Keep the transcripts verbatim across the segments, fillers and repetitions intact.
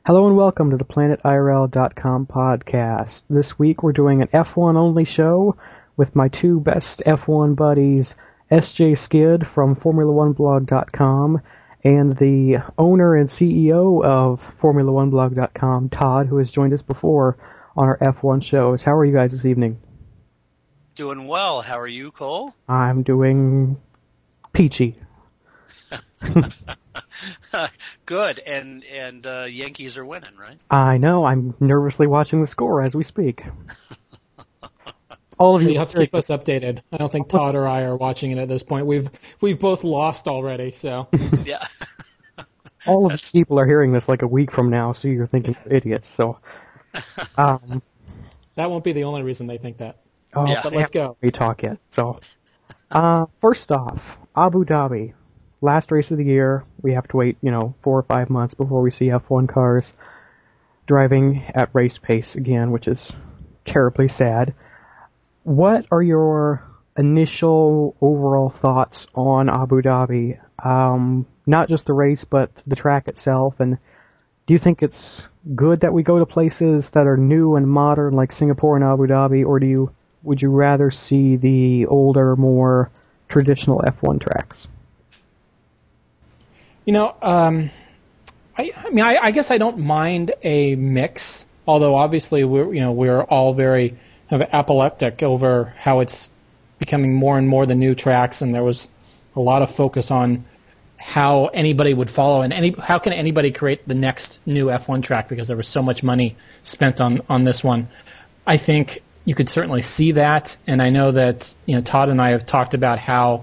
Hello and welcome to the Planet I R L dot com podcast. This week we're doing an F one only show with my two best F one buddies, S J Skid from Formula One Blog dot com and the owner and C E O of Formula One Blog dot com, Todd, who has joined us before on our F one shows. How are you guys this evening? Doing well. How are you, Cole? I'm doing peachy. Good, and and uh, Yankees are winning, right? I know. I'm nervously watching the score as we speak. All of you, you have to keep us updated. I don't think Todd or I are watching it at this point. We've we've both lost already, so yeah. All of these people are hearing this like a week from now, so you're thinking we're idiots. So um, that won't be the only reason they think that. Oh, yeah. But let's go. We talk it. So uh, first off, Abu Dhabi. Last race of the year, we have to wait, you know, four or five months before we see F one cars driving at race pace again, which is terribly sad. What are your initial overall thoughts on Abu Dhabi? Um, not just the race, but the track itself. And do you think it's good that we go to places that are new and modern like Singapore and Abu Dhabi, or do you would you rather see the older, more traditional F one tracks? You know, um, I, I mean, I, I guess I don't mind a mix. Although obviously we're, you know, we're all very kind of apoplectic over how it's becoming more and more the new tracks, and there was a lot of focus on how anybody would follow and any how can anybody create the next new F one track because there was so much money spent on on this one. I think you could certainly see that, and I know that you know Todd and I have talked about how.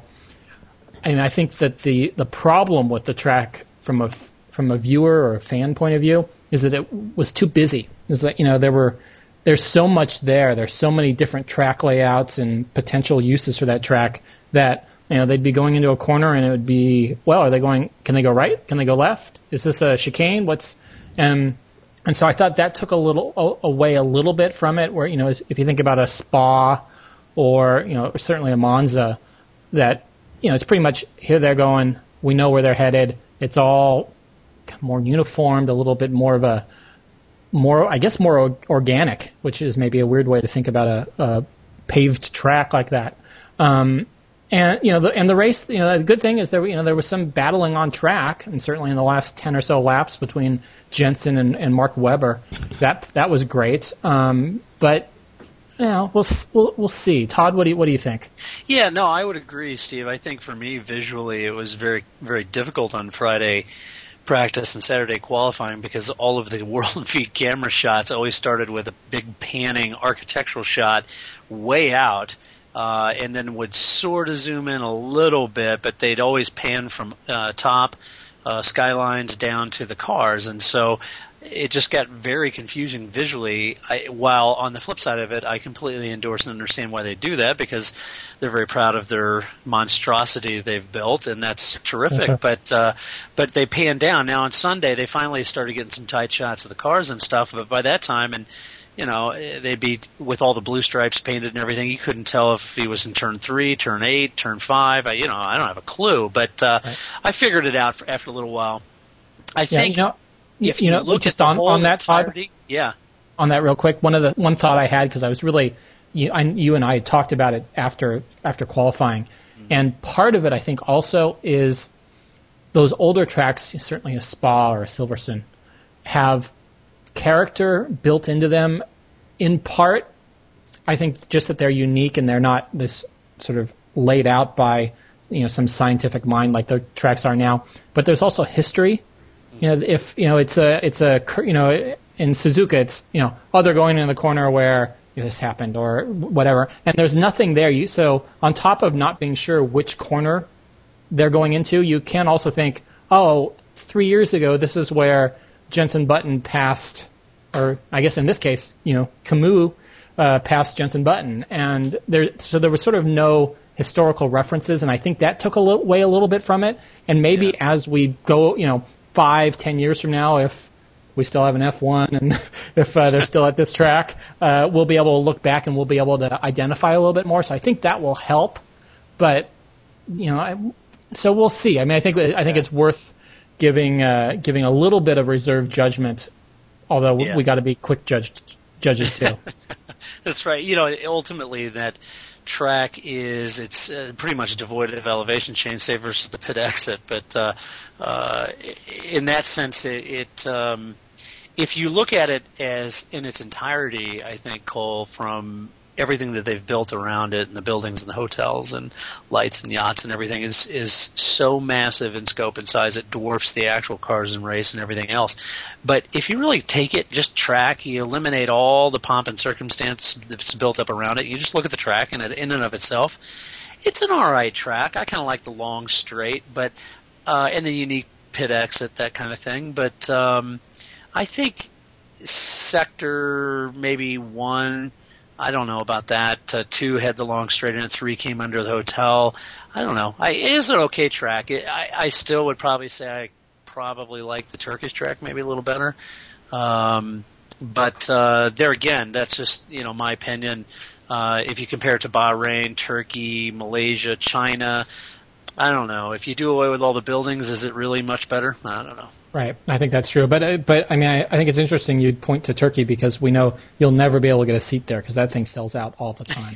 I mean, I think that the, the problem with the track from a from a viewer or a fan point of view is that it was too busy. Is that you know there were there's so much there. There's so many different track layouts and potential uses for that track that you know they'd be going into a corner and it would be well, are they going? Can they go right? Can they go left? Is this a chicane? What's and and so I thought that took a little away a little bit from it. Where you know if you think about a Spa or you know certainly a Monza that. You know, it's pretty much here they're going. We know where they're headed. It's all more uniformed, a little bit more of a, more I guess more organic, which is maybe a weird way to think about a, a paved track like that. Um, and you know, the, and the race, you know, the good thing is there, you know, there was some battling on track, and certainly in the last ten or so laps between Jensen and, and Mark Webber, that that was great. Um, but you know, we'll we'll we'll see. Todd, what do you what do you think? Yeah, no, I would agree, Steve. I think for me, visually, it was very very difficult on Friday practice and Saturday qualifying because all of the world feed camera shots always started with a big panning architectural shot way out, uh, and then would sort of zoom in a little bit, but they'd always pan from uh, top uh, skylines down to the cars, and so. It just got very confusing visually, I, while on the flip side of it, I completely endorse and understand why they do that because they're very proud of their monstrosity they've built, and that's terrific. but uh, but they pan down. Now on Sunday, they finally started getting some tight shots of the cars and stuff, but by that time, and you know, they'd be with all the blue stripes painted and everything, you couldn't tell if he was in turn three, turn eight, turn five. I, you know, I don't have a clue, but uh, right. I figured it out for, after a little while. I yeah, think... You know, If you, you know, look just at on, on that Todd, yeah, on that real quick, one of the one thought I had because I was really, you, I, you and I had talked about it after after qualifying, mm-hmm. and part of it I think also is those older tracks, certainly a Spa or a Silverstone, have character built into them. In part, I think just that they're unique and they're not this sort of laid out by you know some scientific mind like the tracks are now. But there's also history. You know, if you know it's a it's a you know in Suzuka it's you know oh they're going in the corner where this happened or whatever, and there's nothing there. You so on top of not being sure which corner they're going into, you can also think, oh, three years ago this is where Jensen Button passed, or I guess in this case, you know, Camus uh, passed Jensen Button, and there so there was sort of no historical references, and I think that took away a little bit from it, and maybe yeah. as we go, you know. Five, ten years from now, if we still have an F one and if uh, they're still at this track, uh, we'll be able to look back and we'll be able to identify a little bit more. So I think that will help. But you know, I, so we'll see. I mean, I think I think it's worth giving uh, giving a little bit of reserved judgment Although Yeah. we got to be quick judge, judges too. That's right. You know, ultimately that track is it's uh, pretty much devoid of elevation change, say versus the pit exit. But uh, uh, in that sense, it, it um, if you look at it as in its entirety, I think, Cole, from everything that they've built around it and the buildings and the hotels and lights and yachts and everything is is so massive in scope and size it dwarfs the actual cars and race and everything else. But if you really take it just track, you eliminate all the pomp and circumstance that's built up around it, you just look at the track and in and of itself, it's an all right track. I kind of like the long straight, but uh, and the unique pit exit, that kind of thing. But um, I think sector maybe one, I don't know about that. Uh, two had the long straight in it. Three came under the hotel. I don't know. I, it is an okay track. It, I, I still would probably say I probably like the Turkish track maybe a little better. Um, but uh, there again, that's just you know my opinion. Uh, if you compare it to Bahrain, Turkey, Malaysia, China, I don't know. If you do away with all the buildings, is it really much better? I don't know. Right. I think that's true. But, uh, but I mean, I, I think it's interesting you'd point to Turkey because we know you'll never be able to get a seat there because that thing sells out all the time.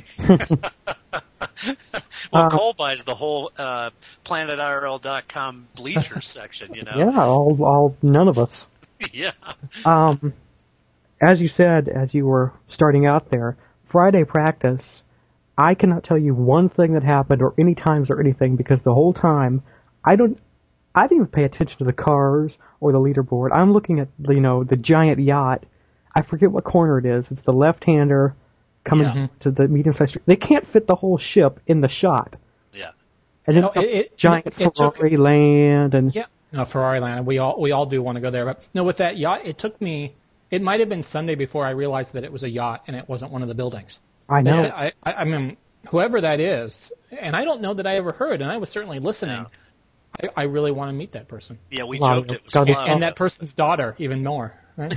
well, Uh, Cole buys the whole uh, planet I R L dot com bleachers section, you know? Yeah, all, all, none of us. yeah. Um, as you said, as you were starting out there, Friday practice, I cannot tell you one thing that happened or any times or anything because the whole time I don't, I didn't even pay attention to the cars or the leaderboard. I'm looking at, you know, the giant yacht. I forget what corner it is. It's the left-hander coming Yeah. to the medium-sized street. They can't fit the whole ship in the shot. Yeah. And then No, it- it- giant it- it took- Ferrari land and Yeah. No, Ferrari Land. We all we all do want to go there. But no, with that yacht, it took me. It might have been Sunday before I realized that it was a yacht and it wasn't one of the buildings. I know. I, I, I mean, whoever that is, and I don't know that I ever heard, and I was certainly listening. I, I really want to meet that person. Yeah, we Wow, joked it was gotta- slow. And that person's daughter, even more. Right?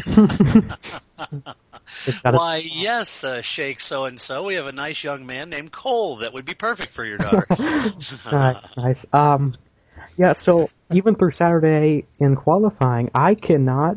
It's gotta- Why, yes, uh, Sheikh so-and-so, we have a nice young man named Cole that would be perfect for your daughter. nice, nice. Um, yeah, so even through Saturday in qualifying, I cannot.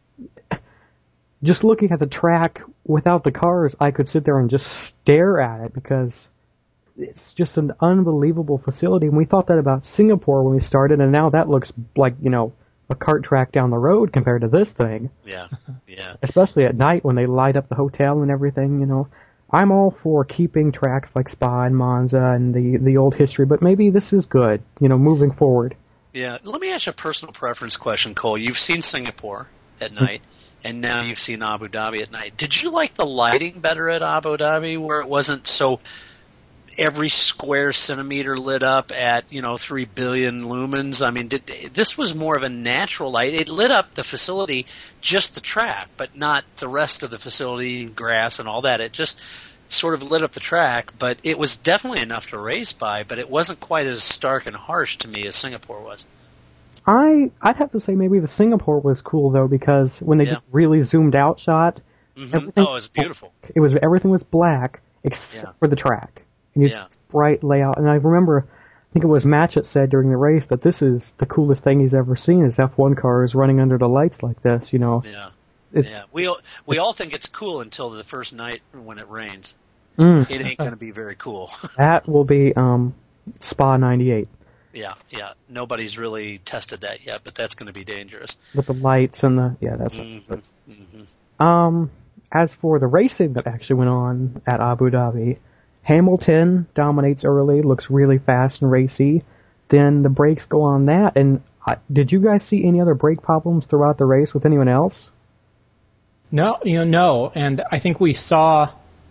Just looking at the track without the cars, I could sit there and just stare at it because it's just an unbelievable facility. And we thought that about Singapore when we started, and now that looks like, you know, a kart track down the road compared to this thing. yeah, yeah. Especially at night when they light up the hotel and everything, you know. I'm all for keeping tracks like Spa and Monza and the, the old history, but maybe this is good, you know, moving forward. Yeah, let me ask you a personal preference question, Cole. You've seen Singapore at night, and now you've seen Abu Dhabi at night. Did you like the lighting better at Abu Dhabi, where it wasn't so every square centimeter lit up at, you know, three billion lumens? I mean, did, this was more of a natural light. It lit up the facility, just the track, but not the rest of the facility, grass and all that. It just sort of lit up the track, but it was definitely enough to race by, but it wasn't quite as stark and harsh to me as Singapore was. I, I'd have to say maybe the Singapore was cool though, because when they Yeah. did really zoomed out shot, Mm-hmm. everything- Oh, it's beautiful. it was, everything was black except Yeah. for the track. And it's Yeah. bright layout. And I remember, I think it was Matchett said during the race that this is the coolest thing he's ever seen is F one cars running under the lights like this, you know. Yeah. It's, Yeah, we all, we all think it's cool until the first night when it rains. mm, It ain't going to be very cool. that will be, um, Spa ninety-eight. yeah, yeah. Nobody's really tested that yet, but that's going to be dangerous. With the lights and the, yeah, that's Mm-hmm. Mm-hmm. Um, as for the racing that actually went on at Abu Dhabi, Hamilton dominates early, looks really fast and racy. Then the brakes go on that. And uh, did you guys see any other brake problems throughout the race with anyone else? No, you know, no. And I think we saw,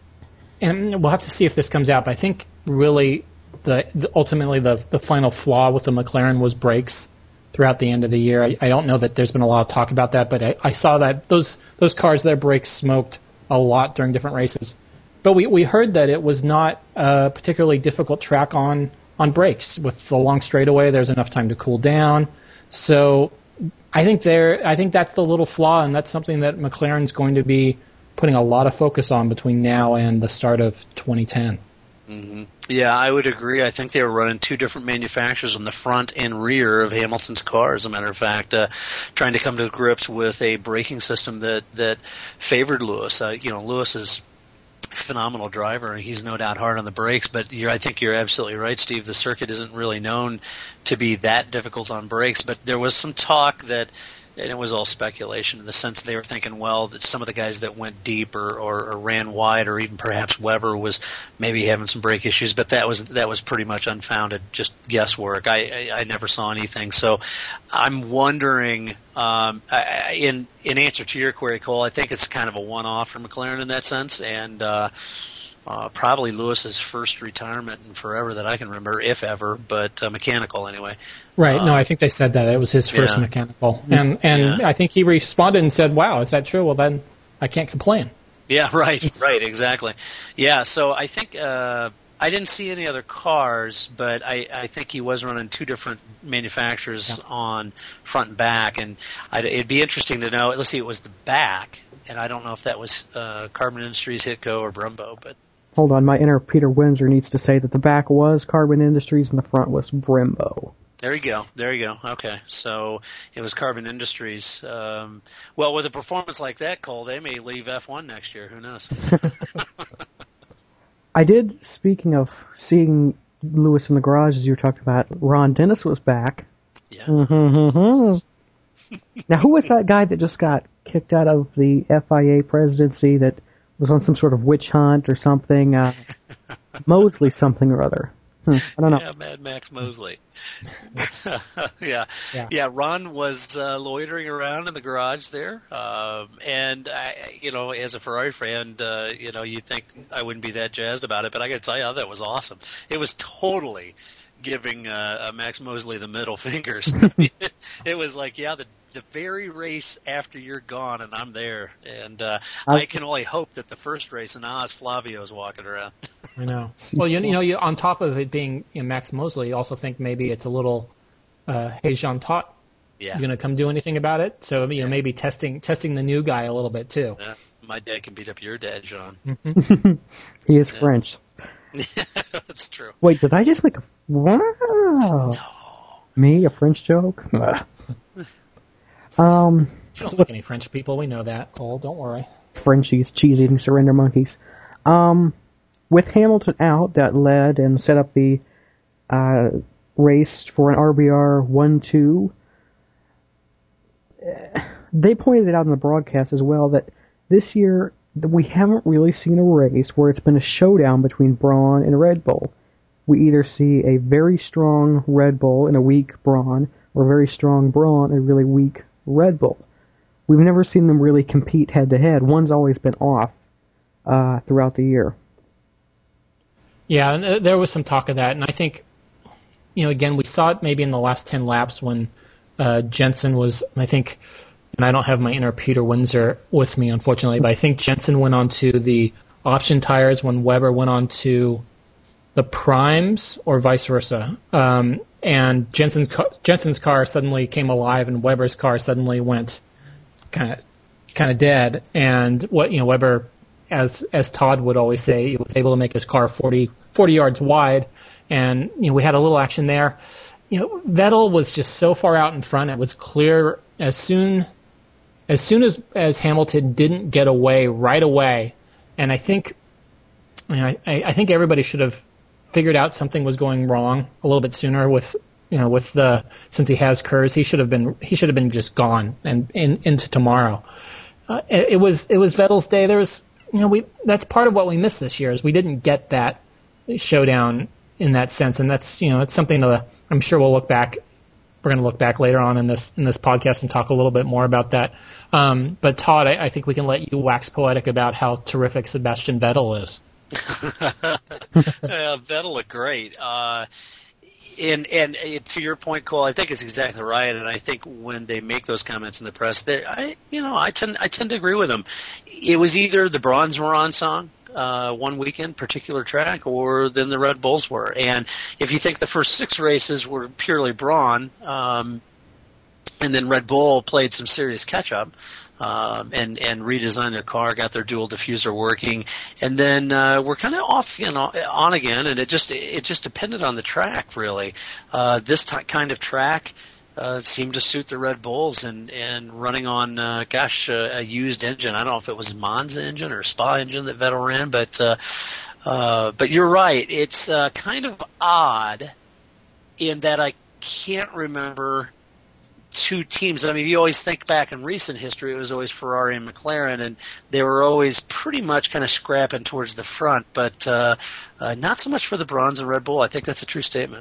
and we'll have to see if this comes out, but I think really the, the ultimately the, the final flaw with the McLaren was brakes throughout the end of the year. I, I don't know that there's been a lot of talk about that, but I, I saw that those those cars, their brakes smoked a lot during different races. But we, we heard that it was not a particularly difficult track on, on brakes. With the long straightaway, there's enough time to cool down. So I think there, I think that's the little flaw, and that's something that McLaren's going to be putting a lot of focus on between now and the start of twenty ten. Mm-hmm. Yeah, I would agree. I think they were running two different manufacturers on the front and rear of Hamilton's car, as a matter of fact, uh, trying to come to grips with a braking system that, that favored Lewis. Uh, you know, Lewis is a phenomenal driver, and he's no doubt hard on the brakes, but you're, I think you're absolutely right, Steve. The circuit isn't really known to be that difficult on brakes, but there was some talk that, and it was all speculation in the sense they were thinking, well, that some of the guys that went deep or, or, or ran wide, or even perhaps Weber was maybe having some brake issues, but that was that was pretty much unfounded, just guesswork. I, I, I never saw anything. So I'm wondering, um, I, in in answer to your query, Cole, I think it's kind of a one-off for McLaren in that sense, and uh, uh, probably Lewis's first retirement in forever that I can remember, if ever, but uh, mechanical anyway. Right. Um, no, I think they said that. It was his first yeah. mechanical. And and Yeah. I think he responded and said, wow, is that true? Well, then I can't complain. Yeah, right, right, exactly. Yeah, so I think uh, I didn't see any other cars, but I, I think he was running two different manufacturers Yeah. on front and back, and I'd, it'd be interesting to know. Let's see, it was the back, and I don't know if that was uh, Carbon Industries, Hitco, or Brembo, but Hold on, my inner Peter Windsor needs to say that the back was Carbon Industries and the front was Brembo. there you go. There you go. Okay, so it was Carbon Industries. Um, well, with a performance like that, Cole, they may leave F one next year. Who knows? I did, speaking of seeing Lewis in the garage, as you were talking about, Ron Dennis was back. Yeah. Now, who was that guy that just got kicked out of the F I A presidency that was on some sort of witch hunt or something? Uh, Mosley something or other. Hmm, I don't know. Yeah, Mad Max Mosley. yeah. Yeah. yeah, Ron was uh, loitering around in the garage there, um, and I, you know, as a Ferrari fan, uh, you know, you think I wouldn't be that jazzed about it, but I got to tell you, that was awesome. It was totally giving uh, uh, Max Mosley the middle fingers. It was like, yeah, the the very race after you're gone, and I'm there, and uh, I, I can only hope that the first race, and now it's Flavio's walking around. I know. Well, you, you know, you, on top of it being you know, Max Mosley, you also think maybe it's a little, uh, hey, Jean Todt, Yeah. you going to come do anything about it? So, you know, maybe testing testing the new guy a little bit, too. Uh, my dad can beat up your dad, John. He is French. That's true. Wait, did I just make a... Wow. No. Me, a French joke? um, You don't like any French people. We know that, Cole. Don't worry. Frenchies, cheese-eating surrender monkeys. Um, with Hamilton out, that led and set up the uh, race for an R B R one two. They pointed it out in the broadcast as well that this year we haven't really seen a race where it's been a showdown between Brawn and Red Bull. We either see a very strong Red Bull and a weak Brawn, or a very strong Brawn and a really weak Red Bull. We've never seen them really compete head-to-head. One's always been off uh, throughout the year. Yeah, and uh, there was some talk of that, and I think, you know, again, we saw it maybe in the last ten laps when uh, Jensen was, I think, and I don't have my inner Peter Windsor with me, unfortunately, but I think Jensen went on to the option tires when Weber went on to the primes, or vice versa. Um, and Jensen's car, Jensen's car suddenly came alive, and Weber's car suddenly went kind of kind of dead. And what you know, Weber, as as Todd would always say, he was able to make his car forty, forty yards wide, and you know we had a little action there. You know, Vettel was just so far out in front; it was clear as soon as soon as as Hamilton didn't get away right away. And I think, you know, I, I think everybody should have figured out something was going wrong a little bit sooner with, you know, with the, since he has Kurz, he should have been, he should have been just gone and in, into tomorrow. Uh, it, it was, it was Vettel's day. There was, you know, we, that's part of what we missed this year is we didn't get that showdown in that sense. And that's, you know, it's something that I'm sure we'll look back. We're going to look back later on in this, in this podcast and talk a little bit more about that. Um, but Todd, I, I think we can let you wax poetic about how terrific Sebastian Vettel is. Yeah, Vettel looked great. Uh, and and to your point, Cole, I think it's exactly right. And I think when they make those comments in the press, they, I you know I tend I tend to agree with them. It was either the Brauns were on song uh, one weekend, particular track, or then the Red Bulls were. And if you think the first six races were purely Braun, um, And then Red Bull played some serious catch-up um, and, and redesigned their car, got their dual diffuser working, and then uh, we're kind of off and on again, and it just it just depended on the track, really. Uh, this t- kind of track uh, seemed to suit the Red Bulls, and, and running on, uh, gosh, uh, a used engine. I don't know if it was Monza engine or Spa engine that Vettel ran, but uh, uh, but you're right. It's uh, kind of odd in that I can't remember two teams. I mean, you always think back in recent history, it was always Ferrari and McLaren, and they were always pretty much kind of scrapping towards the front, but uh, uh, not so much for the Bronze and Red Bull. I think that's a true statement.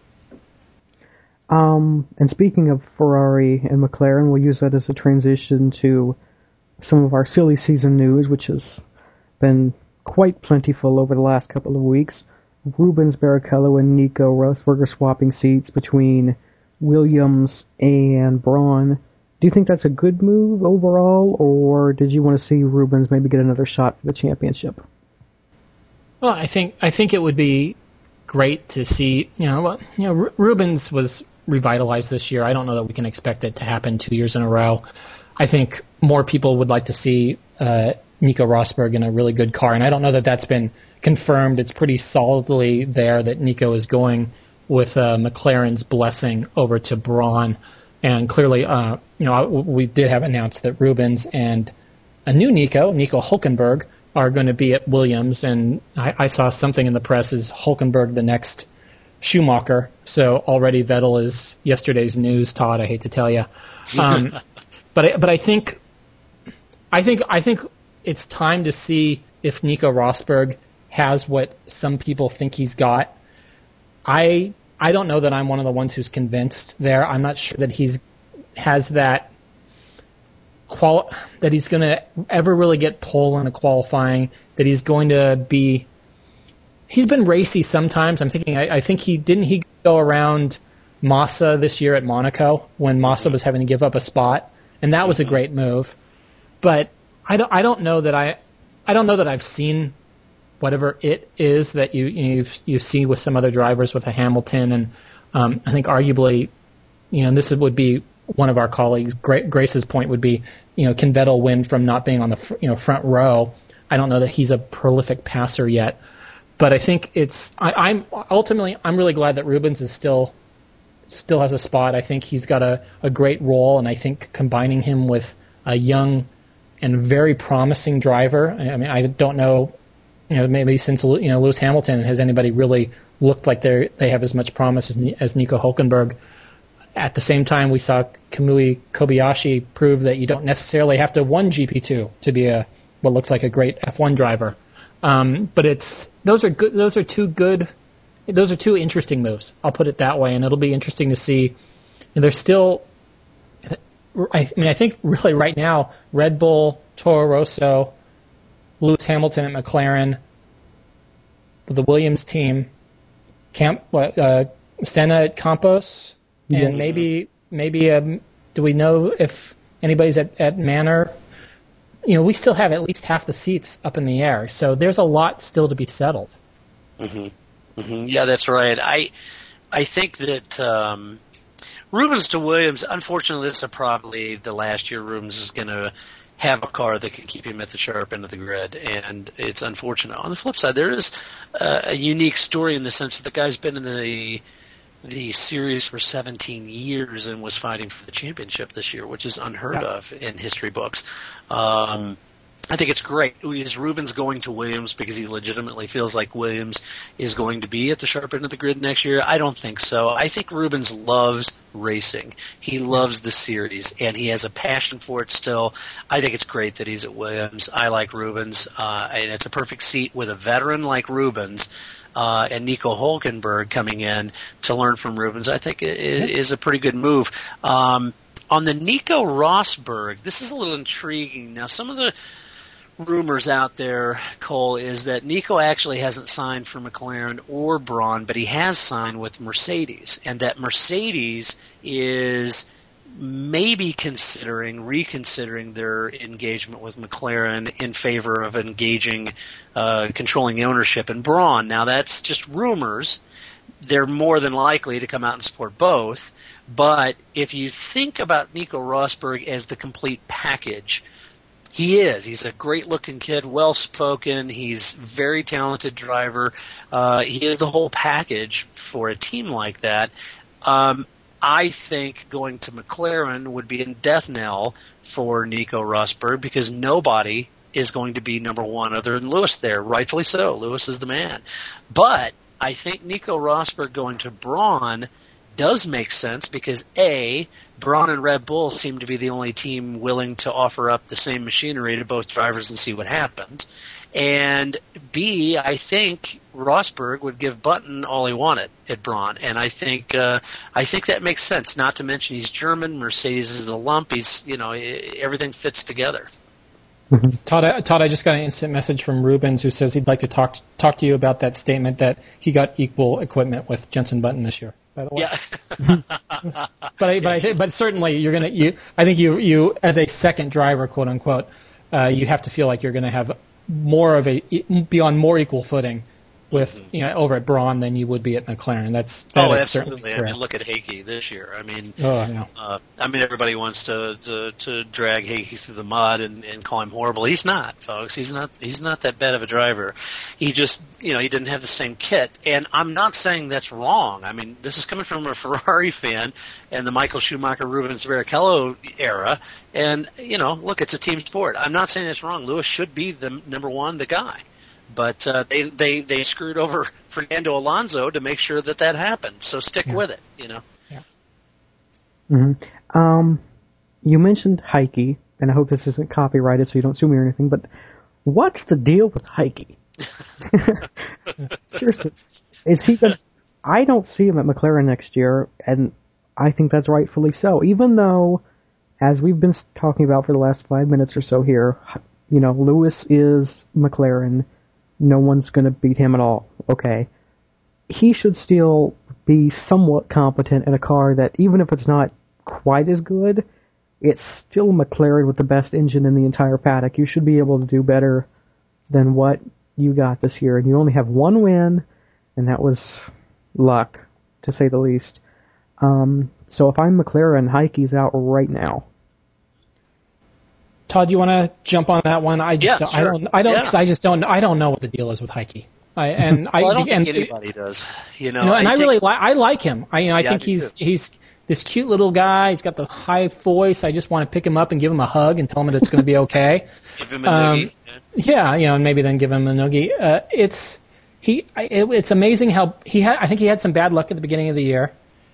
Um, and speaking of Ferrari and McLaren, we'll use that as a transition to some of our silly season news, which has been quite plentiful over the last couple of weeks. Rubens Barrichello and Nico Rosberg are swapping seats between Williams and Braun. Do you think that's a good move overall, or did you want to see Rubens maybe get another shot for the championship? Well, I think I think it would be great to see. You know, well, you know, R- Rubens was revitalized this year. I don't know that we can expect it to happen two years in a row. I think more people would like to see uh, Nico Rosberg in a really good car, and I don't know that that's been confirmed. It's pretty solidly there that Nico is going with uh, McLaren's blessing over to Braun. And clearly, uh, you know, we did have announced that Rubens and a new Nico, Nico Hülkenberg, are going to be at Williams. And I, I saw something in the press as Hülkenberg the next Schumacher. So already Vettel is yesterday's news, Todd. I hate to tell you, um, but I, but I think, I think I think it's time to see if Nico Rosberg has what some people think he's got. I I don't know that I'm one of the ones who's convinced there. I'm not sure that he's has that quali- that he's going to ever really get pole in a qualifying, that he's going to be he's been racy sometimes. I'm thinking I, I think he didn't he go around Massa this year at Monaco when Massa was having to give up a spot, and that was a great move. But I don't I don't know that I I don't know that I've seen whatever it is that you you you see with some other drivers with a Hamilton, and um, I think arguably, you know, and this would be one of our colleagues, Grace's point would be, you know, can Vettel win from not being on the you know front row? I don't know that he's a prolific passer yet, but I think it's I, I'm ultimately I'm really glad that Rubens is still still has a spot. I think he's got a, a great role, and I think combining him with a young and very promising driver. I mean, I don't know. You know, maybe since you know Lewis Hamilton, has anybody really looked like they they have as much promise as, as Nico Hülkenberg? At the same time, we saw Kamui Kobayashi prove that you don't necessarily have to have won G P two to be a what looks like a great F one driver. Um, but it's those are good. Those are two good. Those are two interesting moves. I'll put it that way, and it'll be interesting to see. And they're still. I mean, I think really right now, Red Bull, Toro Rosso, Lewis Hamilton at McLaren, the Williams team, Camp, uh, Senna at Campos, and yes. maybe maybe um, do we know if anybody's at, at Manor? You know, we still have at least half the seats up in the air, so there's a lot still to be settled. Mm-hmm. Mm-hmm. Yeah, that's right. I I think that um, Rubens to Williams, unfortunately, this is probably the last year Rubens is going to have a car that can keep him at the sharp end of the grid, and it's unfortunate. On the flip side, there is uh, a unique story in the sense that the guy's been in the the series for seventeen years and was fighting for the championship this year, which is unheard yeah. of in history books. Um, I think it's great. Is Rubens going to Williams because he legitimately feels like Williams is going to be at the sharp end of the grid next year? I don't think so. I think Rubens loves racing. He loves the series, and he has a passion for it still. I think it's great that he's at Williams. I like Rubens, uh, and it's a perfect seat with a veteran like Rubens uh, and Nico Hülkenberg coming in to learn from Rubens. I think it, it is a pretty good move. Um, on the Nico Rosberg, this is a little intriguing. Now, some of the rumors out there, Cole, is that Nico actually hasn't signed for McLaren or Braun, but he has signed with Mercedes, and that Mercedes is maybe considering, reconsidering their engagement with McLaren in favor of engaging, uh, controlling the ownership in Braun. Now, that's just rumors. They're more than likely to come out and support both. But if you think about Nico Rosberg as the complete package, he is. He's a great-looking kid, well-spoken. He's a very talented driver. Uh, he is the whole package for a team like that. Um, I think going to McLaren would be a death knell for Nico Rosberg because nobody is going to be number one other than Lewis there. Rightfully so. Lewis is the man. But I think Nico Rosberg going to Brawn does make sense because, A, Braun and Red Bull seem to be the only team willing to offer up the same machinery to both drivers and see what happens. And, B, I think Rosberg would give Button all he wanted at Braun. And I think uh, I think that makes sense, not to mention he's German, Mercedes is a lump, he's, you know, everything fits together. Mm-hmm. Todd, I, Todd, I just got an instant message from Rubens who says he'd like to talk talk to you about that statement that he got equal equipment with Jenson Button this year. By the way, yeah. but I, but I th- but certainly you're gonna you I think you you as a second driver, quote unquote, uh, you have to feel like you're gonna have more of a be on more equal footing with you know over at Braun than you would be at McLaren. That's that oh, is absolutely. Certainly I mean, look at Hakey this year. I mean, oh, yeah. uh, I mean, everybody wants to to, to drag Hakey through the mud and, and call him horrible. He's not, folks. He's not. He's not that bad of a driver. He just, you know, he didn't have the same kit. And I'm not saying that's wrong. I mean, this is coming from a Ferrari fan and the Michael Schumacher, Rubens Barrichello era. And you know, look, it's a team sport. I'm not saying it's wrong. Lewis should be the number one, the guy. But uh, they, they they screwed over Fernando Alonso to make sure that that happened. So stick yeah. with it, you know. Yeah. Mm-hmm. Um, you mentioned Heike, and I hope this isn't copyrighted so you don't sue me or anything, but what's the deal with Heike? Seriously. Is he gonna, I don't see him at McLaren next year, and I think that's rightfully so. Even though, as we've been talking about for the last five minutes or so here, you know, Lewis is McLaren. No one's going to beat him at all. Okay. He should still be somewhat competent in a car that, even if it's not quite as good, it's still McLaren with the best engine in the entire paddock. You should be able to do better than what you got this year. And you only have one win, and that was luck, to say the least. Um, so if I'm McLaren, Heike's out right now. Todd, you want to jump on that one? I just yeah, don't, sure. I don't I don't yeah. cause I just don't I don't know what the deal is with Heike. I and well, I, I don't and, think anybody does. You know, you know and I, I think, really li- I like him. I you know I yeah, think I he's too. he's this cute little guy. He's got the high voice. I just want to pick him up and give him a hug and tell him that it's going to be okay. Give him a um, noogie. Yeah, you know, and maybe then give him a noogie. Uh, it's he. I, it, it's amazing how he had. I think he had some bad luck at the beginning of the year,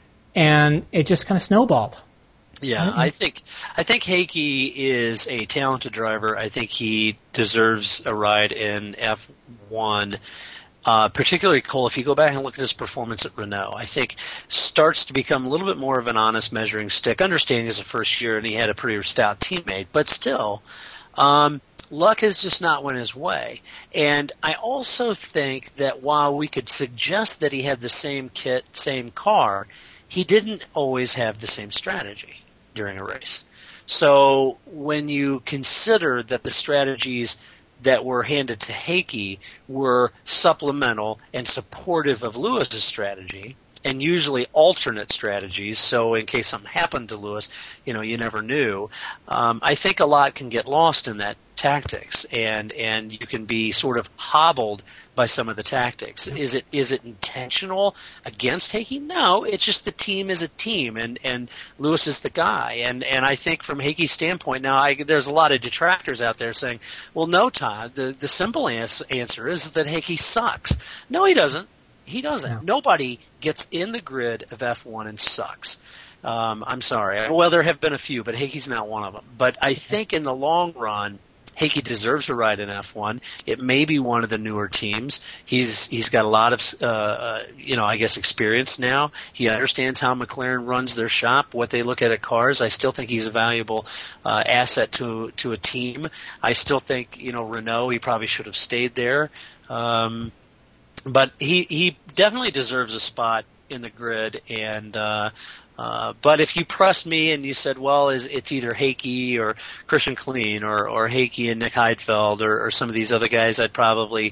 and it just kind of snowballed. Yeah, I think I think Hakey is a talented driver. I think he deserves a ride in F one. Uh, particularly Cole, if you go back and look at his performance at Renault, I think starts to become a little bit more of an honest measuring stick. Understanding it's a first year and he had a pretty stout teammate, but still, um, luck has just not went his way. And I also think that while we could suggest that he had the same kit, same car, he didn't always have the same strategy during a race. So when you consider that the strategies that were handed to Hakey were supplemental and supportive of Lewis's strategy, and usually alternate strategies, so in case something happened to Lewis, you know, you never knew. Um, I think a lot can get lost in that tactics, and and you can be sort of hobbled by some of the tactics. Is it is it intentional against Hakey? No, it's just the team is a team, and, and Lewis is the guy. And, and I think from Hakey's standpoint, now I, there's a lot of detractors out there saying, well, no, Todd, the, the simple ans- answer is that Hakey sucks. No, he doesn't. He doesn't. Yeah. Nobody gets in the grid of F one and sucks. Um, I'm sorry. Well, there have been a few, but Hakey's not one of them. But I think in the long run, Hakey deserves a ride in F one. It may be one of the newer teams. He's he's got a lot of, uh, uh, you know, I guess experience now. He understands how McLaren runs their shop, what they look at at cars. I still think he's a valuable uh, asset to to a team. I still think, you know, Renault, he probably should have stayed there. Um, but he he definitely deserves a spot in the grid, and uh, uh, but if you pressed me and you said, well, is it's either Hakey or Christian Klein or or Hakey and Nick Heidfeld or, or some of these other guys, I'd probably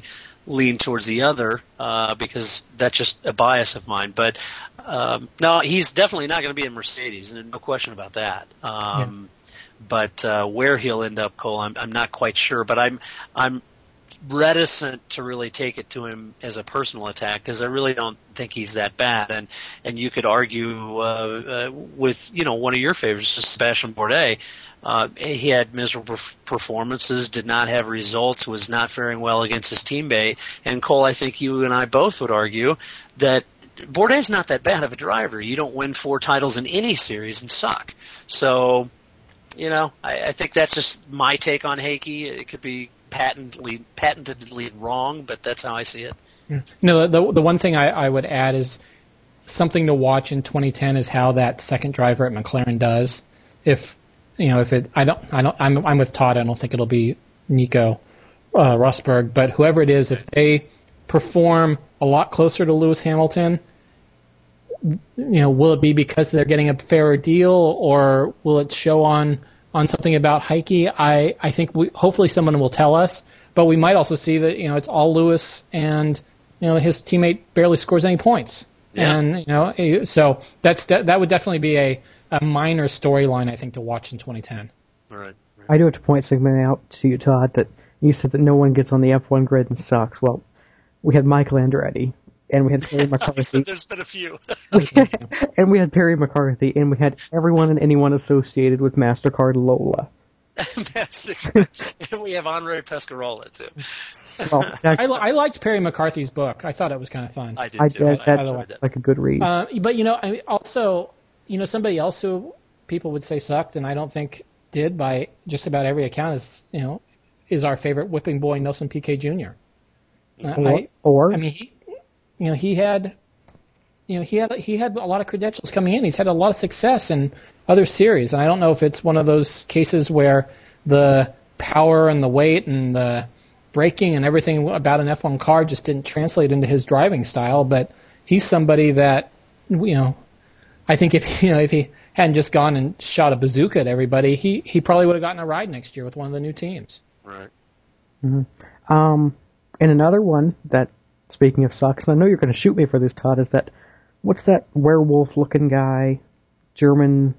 lean towards the other uh, because that's just a bias of mine. But um, no, he's definitely not going to be in Mercedes, and no question about that. Um, yeah. But uh, where he'll end up, Cole, I'm, I'm not quite sure. But I'm I'm reticent to really take it to him as a personal attack because I really don't think he's that bad. And and you could argue uh, uh, with you know one of your favorites, Sebastian Bourdais. Uh, he had miserable performances, did not have results, was not faring well against his teammate. And Cole, I think you and I both would argue that Bourdais not that bad of a driver. You don't win four titles in any series and suck. So, you know, I, I think that's just my take on Heikki. It could be patently, patentedly wrong, but that's how I see it. Yeah. No, the the one thing I, I would add is something to watch in twenty ten is how that second driver at McLaren does. If You know, if it, I don't, I don't, I'm, I'm with Todd. I don't think it'll be Nico uh, Rosberg, but whoever it is, if they perform a lot closer to Lewis Hamilton, you know, will it be because they're getting a fairer deal, or will it show on on something about Heikki? I, I think we, hopefully someone will tell us, but we might also see that you know it's all Lewis and you know his teammate barely scores any points, yeah. and you know, so that's that, that would definitely be a a minor storyline, I think, to watch in twenty ten. All right, right. I do have to point something out to you, Todd, that you said that no one gets on the F one grid and sucks. Well, we had Michael Andretti, and we had Perry McCarthy. There's been a few. we had, and we had Perry McCarthy, and we had everyone and anyone associated with MasterCard Lola. MasterCard. And we have Andre Pescarola, too. Well, exactly. I, I liked Perry McCarthy's book. I thought it was kind of fun. I did, I too. did. I, That's I like a good read. Uh, but, you know, I also... You know, somebody else who people would say sucked, and I don't think did by just about every account is, you know, is our favorite whipping boy, Nelson Piquet Junior Uh, or, I, or I mean, he, you know, he had, you know, he had he had a lot of credentials coming in. He's had a lot of success in other series, and I don't know if it's one of those cases where the power and the weight and the braking and everything about an F one car just didn't translate into his driving style. But he's somebody that, you know. I think if you know if he hadn't just gone and shot a bazooka at everybody, he, he probably would have gotten a ride next year with one of the new teams. Right. Mm-hmm. Um, and another one that, speaking of sucks, and I know you're going to shoot me for this, Todd, is that what's that werewolf-looking guy, German,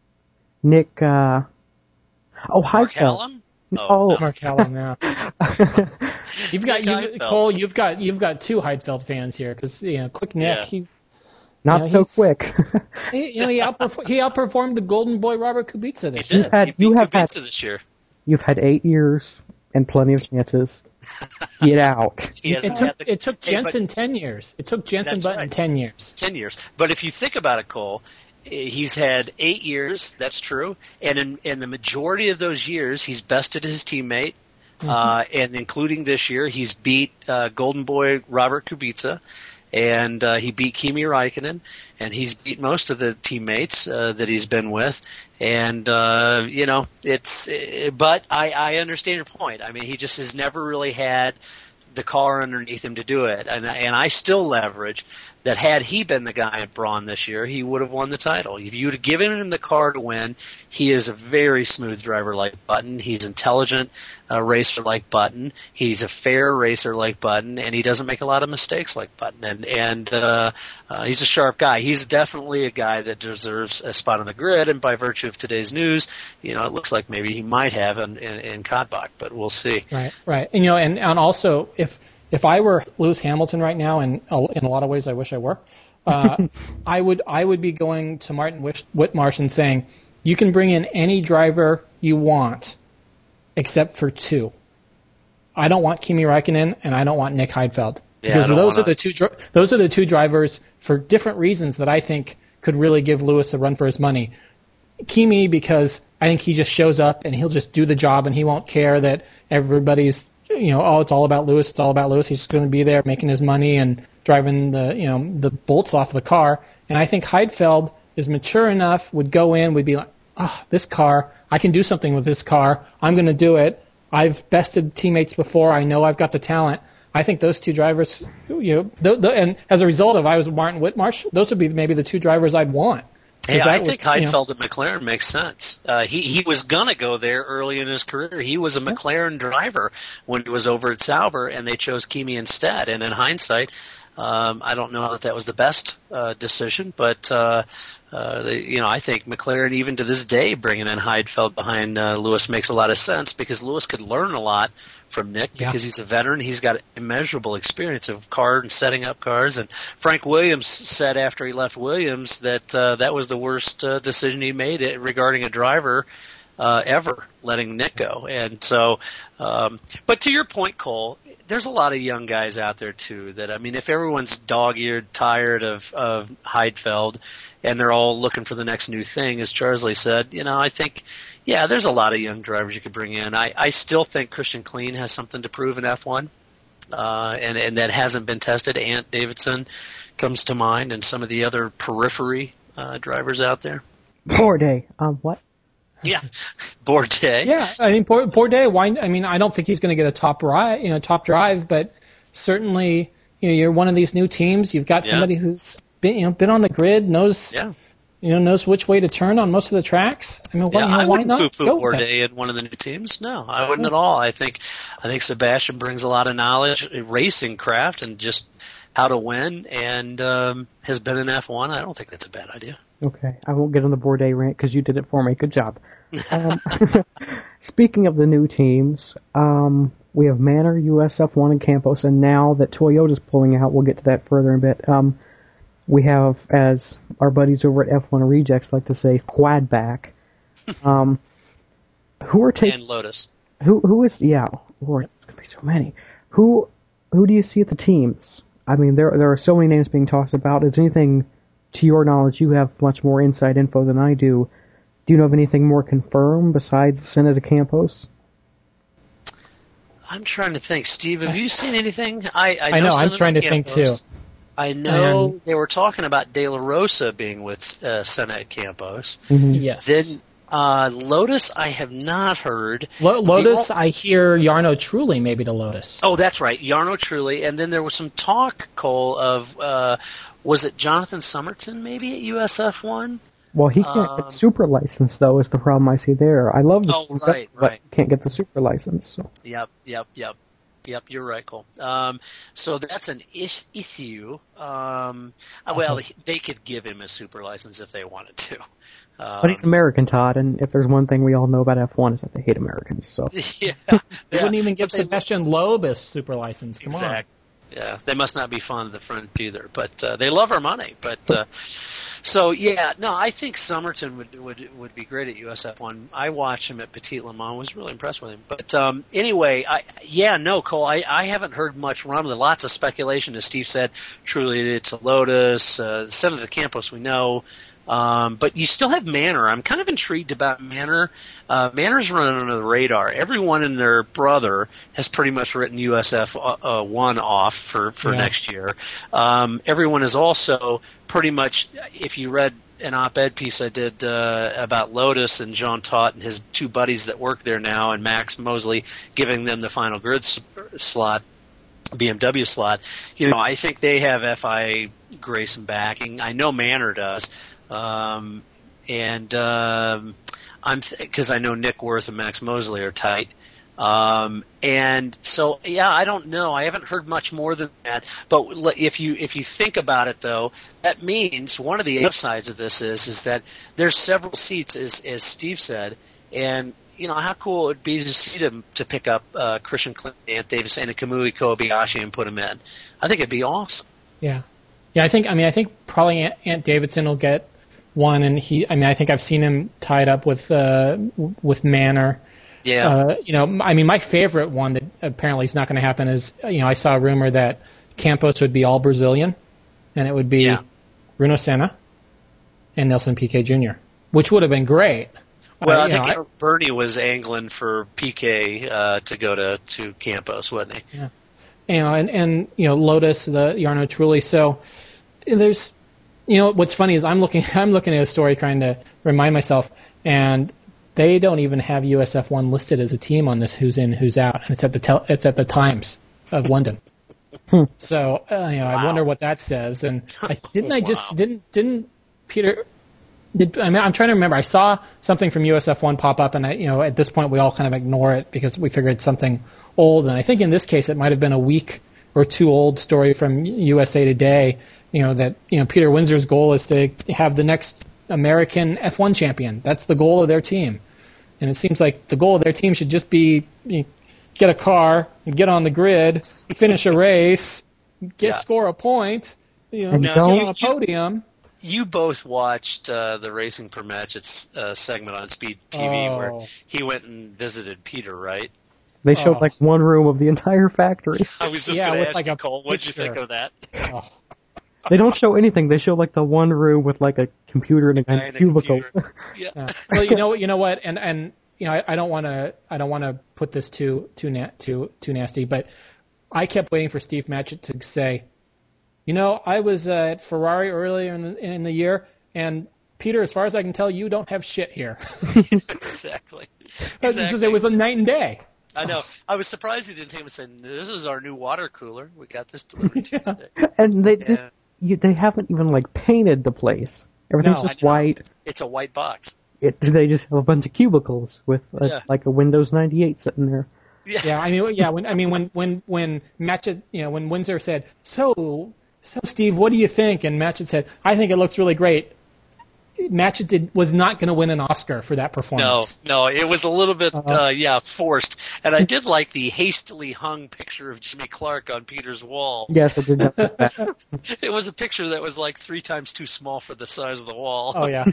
Nick? Uh, oh, Mark Heidfeld. Hallam? Oh, oh. Mark Hallam. Yeah. you've got you've, Cole. You've got you've got two Heidfeld fans here because you know, Quick Nick. Yeah. He's Not you know, so quick. he, you know, he, outperformed, he outperformed the golden boy Robert Kubica this he year. Did. Had, he beat you have Kubica had, this year. You've had eight years and plenty of chances. Get out. He It hasn't took, had the- it took Hey, Jensen but- ten years. It took Jensen That's Button right. ten years. Ten years. But if you think about it, Cole, he's had eight years, that's true, and in, in the majority of those years, he's bested his teammate, mm-hmm. uh, and including this year, he's beat uh, Golden Boy Robert Kubica, and uh, he beat Kimi Räikkönen, and he's beat most of the teammates uh, that he's been with, and uh, you know, it's. But I, I understand your point. I mean, he just has never really had the car underneath him to do it, and and I still leverage that had he been the guy at Braun this year, he would have won the title. If you would have given him the car to win, he is a very smooth driver like Button. He's intelligent uh, racer like Button. He's a fair racer like Button, and he doesn't make a lot of mistakes like Button. And and uh, uh, he's a sharp guy. He's definitely a guy that deserves a spot on the grid. And by virtue of today's news, you know, it looks like maybe he might have in in, in Kaatbach, but we'll see. Right, right. And you know, and, and also if. If I were Lewis Hamilton right now, and in a lot of ways I wish I were, uh, I would I would be going to Martin Whitmarsh and saying, you can bring in any driver you want, except for two. I don't want Kimi Räikkönen, and I don't want Nick Heidfeld, Yeah, because I don't those wanna... are the two those are the two drivers for different reasons that I think could really give Lewis a run for his money. Kimi, because I think he just shows up and he'll just do the job, and he won't care that everybody's. You know, oh, it's all about Lewis. It's all about Lewis. He's just going to be there making his money and driving the, you know, the bolts off the car. And I think Heidfeld is mature enough, would go in, would be like, oh, this car, I can do something with this car. I'm going to do it. I've bested teammates before. I know I've got the talent. I think those two drivers, you know, th- th- and as a result of I was Martin Whitmarsh, those would be maybe the two drivers I'd want Hey, I was, think Heidfeld you know, at McLaren makes sense. Uh, he he was gonna go there early in his career. He was a McLaren driver when he was over at Sauber, and they chose Kimi instead. And in hindsight, um, I don't know that that was the best uh, decision, but uh, uh, they, you know, I think McLaren, even to this day, bringing in Heidfeld behind uh, Lewis makes a lot of sense because Lewis could learn a lot from Nick because yeah. he's a veteran. He's got immeasurable experience of car and setting up cars. And Frank Williams said after he left Williams that uh, that was the worst uh, decision he made regarding a driver uh, ever, letting Nick go. And so, um, but to your point, Cole, there's a lot of young guys out there too that, I mean, if everyone's dog-eared, tired of, of Heidfeld and they're all looking for the next new thing, as Charsley said, you know, I think, yeah, there's a lot of young drivers you could bring in. I, I still think Christian Klein has something to prove in F one, uh, and, and that hasn't been tested. Ant Davidson comes to mind, and some of the other periphery uh, drivers out there. Bourdais, um, what? Yeah, Bourdais. Yeah, I mean Bourdais. Why? I mean, I don't think he's going to get a top ride, you know, top drive, but certainly, you know, you're one of these new teams. You've got somebody yeah. who's been, you know, been on the grid, knows. Yeah. You know, knows which way to turn on most of the tracks. I mean, why, yeah, you know, I why wouldn't not poo-poo Bourdais at one of the new teams. No, I wouldn't at all. I think, I think Sebastian brings a lot of knowledge, racing craft, and just how to win, and um, has been in F one. I don't think that's a bad idea. Okay, I won't get on the Bourdais rant because you did it for me. Good job. Um, speaking of the new teams, um, we have Manor, U S F one, and Campos, and now that Toyota's pulling out, we'll get to that further in a bit. Um, We have, as our buddies over at F one Rejects like to say, quad back. Um, who are taking and Lotus? Who who is? Yeah, Lord, it's gonna be so many. Who who do you see at the teams? I mean, there there are so many names being tossed about. Is anything, to your knowledge, you have much more inside info than I do? Do you know of anything more confirmed besides Senator Campos? I'm trying to think. Steve, have you seen anything? I I know, I know I'm trying to Campos. think too. I know and, they were talking about De La Rosa being with uh, Senna at Campos. Mm-hmm. Yes. Then uh, Lotus, I have not heard. Lo- Lotus, all- I hear Jarno Trulli maybe to Lotus. Oh, that's right, Jarno Trulli. And then there was some talk, Cole, of uh, was it Jonathan Somerton maybe at U S F one? Well, he can't um, get super license though. Is the problem I see there? I love the oh right, but right. Can't get the super license. So. Yep, yep, yep. Yep, you're right, Cole. Um, so that's an is- issue. Um, well, uh-huh. they could give him a super license if they wanted to. Um, but he's American, Todd, and if there's one thing we all know about F one is that they hate Americans. So yeah, they yeah. wouldn't even give Sebastian Loeb a super license. Come exactly. on. Yeah, they must not be fond of the French either, but uh, they love our money. But uh, so yeah, no, I think Somerton would would would be great at U S F one. I watched him at Petit Le Mans; was really impressed with him. But um, anyway, I yeah, no, Cole, I, I haven't heard much rumbling. Lots of speculation, as Steve said. Truly, it's a Lotus, uh, Senator Campos, we know. Um, but you still have Manor. I'm kind of intrigued about Manor. Uh, Manor's running under the radar. Everyone and their brother has pretty much written U S F uh, one off for, for yeah. next year. Um, everyone is also pretty much, if you read an op-ed piece I did uh, about Lotus and Jean Todt and his two buddies that work there now, and Max Mosley giving them the final grid s- slot, B M W slot, you know, I think they have F I Grayson backing. I know Manor does. Um, and, um, I'm, because th- I know Nick Worth and Max Mosley are tight. Um, and so, yeah, I don't know. I haven't heard much more than that. But if you, if you think about it though, that means one of the upsides of this is, is that there's several seats, as, as Steve said, and, you know, how cool it would be to see them to pick up, uh, Christian Klein, Ant Davis, and Kamui Kobayashi and put them in. I think it'd be awesome. Yeah. Yeah, I think, I mean, I think probably Ant, Ant Davidson will get one, and he, I mean, I think I've seen him tied up with, uh, with Manor. Yeah. Uh, you know, I mean, my favorite one that apparently is not going to happen is, you know, I saw a rumor that Campos would be all Brazilian, and it would be yeah. Bruno Senna and Nelson Piquet Junior, which would have been great. Well, uh, I think know, I, Bernie was angling for Piquet uh, to go to, to Campos, wasn't he? Yeah. You know, and, and you know, Lotus, the Jarno Trulli. So there's, you know, what's funny is I'm looking, I'm looking at a story trying to remind myself, and they don't even have U S F one listed as a team on this who's in, who's out. And it's at the tel- it's at the Times of London. So uh, you know, wow. I wonder what that says. And I, didn't I just wow. didn't didn't Peter Did, I mean, I'm trying to remember. I saw something from U S F one pop up, and I, you know, at this point we all kind of ignore it because we figured it's something old. And I think in this case it might have been a week or two old story from U S A Today. You know that you know Peter Windsor's goal is to have the next American F one champion. That's the goal of their team, and it seems like the goal of their team should just be you know, get a car, get on the grid, finish a race, get Yeah. score a point, you know, And get don't- on a podium. You both watched uh, the Racing per Match uh, segment on Speed T V Oh. where he went and visited Peter, right? They showed Oh. like one room of the entire factory. I was just Yeah, going with to ask like you, a Cole, what'd you picture. think of that? Oh. They don't show anything. They show like the one room with like a computer and a, Guy and in a a cubicle. computer. Yeah. Yeah. Well, you know, you know what, and and you know, I, I don't want to, I don't want to put this too too na- too too nasty, but I kept waiting for Steve Matchett to say, you know, I was uh, at Ferrari earlier in the, in the year, and Peter, as far as I can tell, you don't have shit here. exactly. It's just- Exactly. It was a night and day. I know. I was surprised he didn't take him and say, "This is our new water cooler. We got this delivered Tuesday." And they Yeah. just, you, they haven't even like painted the place. Everything's No, just I know. white. It's a white box. It, they just have a bunch of cubicles with a, Yeah. like a Windows ninety-eight sitting there. Yeah, I mean, yeah, when I mean when when when Matchett, you know, when Windsor said, "So, so Steve, what do you think?" and Matchett said, "I think it looks really great." Matchett did was not going to win an Oscar for that No, performance. no, it was a little bit, Uh-huh. uh, yeah, forced. And I did like the hastily hung picture of Jimmy Clark on Peter's wall. Yes, I did notice that. It was a picture that was like three times too small for the size of the wall. Oh yeah.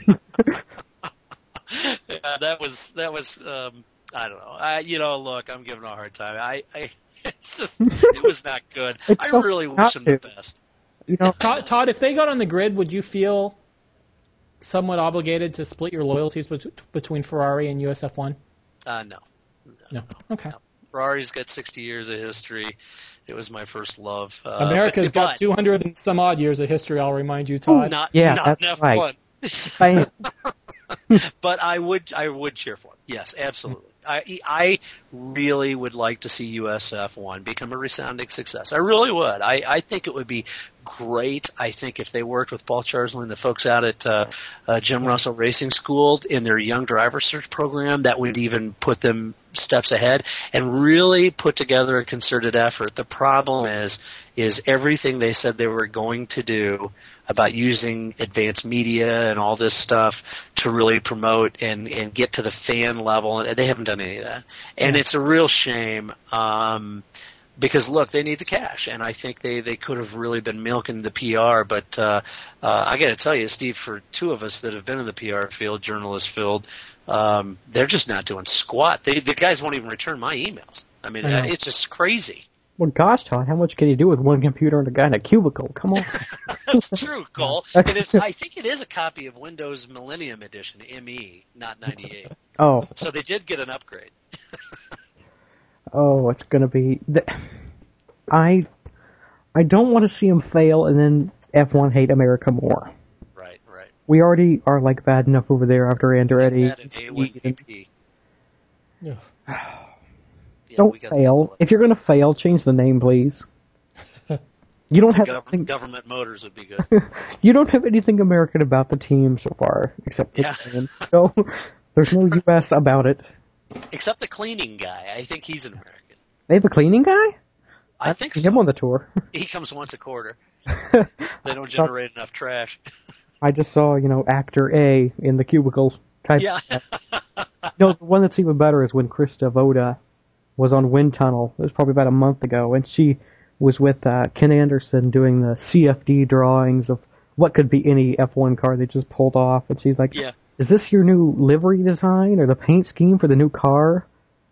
Yeah, that was that was um, I don't know. I you know, look, I'm giving a hard time. I, I it's just it was not good. It's I so really wish him the tough. best. You know, Todd, Todd, if they got on the grid, would you feel somewhat obligated to split your loyalties bet- between Ferrari and U S F one? Uh, no. No. Okay. No. Ferrari's got sixty years of history. It was my first love. Uh, America's but, got but two hundred and some odd years of history. I'll remind you, Todd. Not, Yeah, not that's enough right. fun. I, But I would, I would cheer for it. Yes, absolutely. I, I really would like to see U S F one become a resounding success. I really would. I, I think it would be great. I think if they worked with Paul Charsley and the folks out at uh, uh, Jim Russell Racing School in their young driver search program, that would even put them steps ahead and really put together a concerted effort. The problem is, is everything they said they were going to do about using advanced media and all this stuff to really promote and, and get to the fan level, and they haven't done any of that. And it's a real shame, um, because look, they need the cash, and I think they, they could have really been milking the P R, but uh, uh, I got to tell you, Steve, for two of us that have been in the P R field, journalist field, um, they're just not doing squat. They, the guys won't even return my emails. I mean, I know. it's just crazy. well, gosh, Todd, how much can you do with one computer and a guy in a cubicle? Come on. That's true, Cole. And it's, I think it is a copy of Windows Millennium Edition, M E, not ninety-eight. Oh, So they did get an upgrade. oh, it's gonna be. The, I, I don't want to see him fail and then F one hate America more. Right, right. We already are like bad enough over there after Andretti. That and A one P P. Yeah. Yeah, Don't we got fail. If you're gonna fail, change the name, please. You don't have Government, anything, government motors would be good. you don't have anything American about the team so far, except the Yeah. name. So there's no U S about it. Except the cleaning guy. I think he's an American. They have a cleaning guy? I think See him so. on the tour. He comes once a quarter. They don't generate enough trash. I just saw, you know, actor A in the cubicle type. Yeah. No, the one that's even better is when Krista Voda was on Wind Tunnel. It was probably about a month ago, and she was with uh, Ken Anderson doing the C F D drawings of what could be any F one car they just pulled off, and she's like, Yeah. is this your new livery design or the paint scheme for the new car?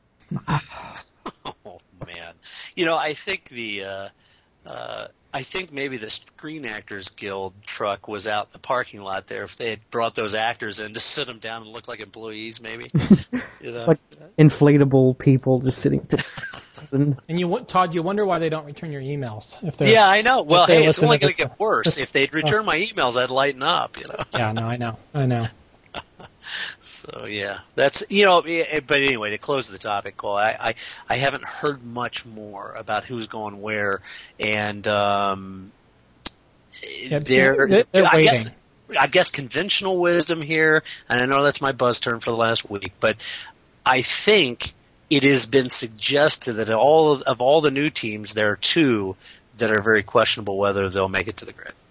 Oh man, you know, I think the, uh, uh, I think maybe the Screen Actors Guild truck was out in the parking lot there. If they had brought those actors in to sit them down and look like employees, maybe. You know? It's like inflatable people just sitting. and And you, wo- Todd, you wonder why they don't return your emails if they're. Yeah, I know. Well, they hey, it's listen only to going to this get worse. If they'd return my emails, I'd lighten up. You know. Yeah, no, I know, I know. So yeah, that's you know. eh, But anyway, to close the topic, Cole, I, I I haven't heard much more about who's going where, and um, Yeah, they're, they're, they're I waiting. guess I guess, conventional wisdom here, and I know that's my buzz term for the last week, but I think it has been suggested that all of, of all the new teams, there are two that are very questionable whether they'll make it to the grid.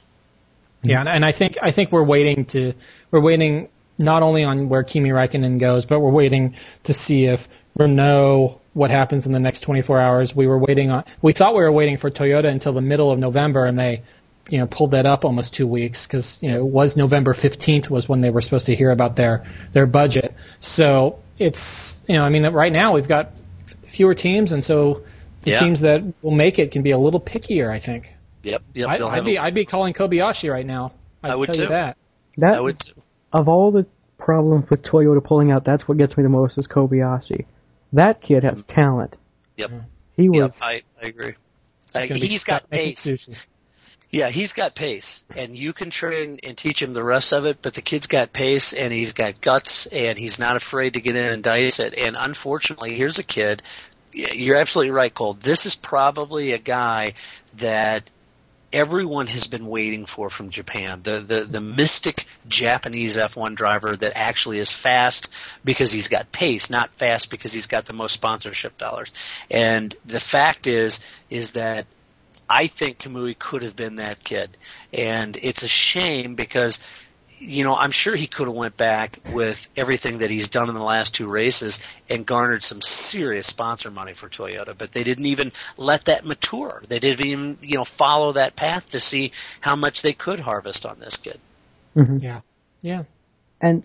Yeah, and I think I think we're waiting to we're waiting not only on where Kimi Räikkönen goes, but we're waiting to see if Renault, what happens in the next twenty-four hours. We were waiting on we thought we were waiting for Toyota until the middle of November, and they you know pulled that up almost two weeks because you know it was November fifteenth was when they were supposed to hear about their their budget. So it's you know I mean right now we've got fewer teams, and so the yeah. teams that will make it can be a little pickier, I think. Yep, yep. I, I'd be a... I'd be calling Kobayashi right now. I'd I would tell too. You that. That I would too. Of all the problems with Toyota pulling out, that's what gets me the most is Kobayashi. That kid has talent. Yep. He was. Yep, I, I agree. Uh, he's got pace. Yeah, he's got pace, and you can train and teach him the rest of it, but the kid's got pace, and he's got guts, and he's not afraid to get in and dice it. And unfortunately, here's a kid. You're absolutely right, Cole. This is probably a guy that everyone has been waiting for from Japan, the, the the mystic Japanese F one driver that actually is fast because he's got pace, not fast because he's got the most sponsorship dollars. And the fact is, is that I think Kamui could have been that kid. And it's a shame because, you know, I'm sure he could have went back with everything that he's done in the last two races and garnered some serious sponsor money for Toyota, but they didn't even let that mature. They didn't even, you know, follow that path to see how much they could harvest on this kid. Mm-hmm. Yeah. Yeah. And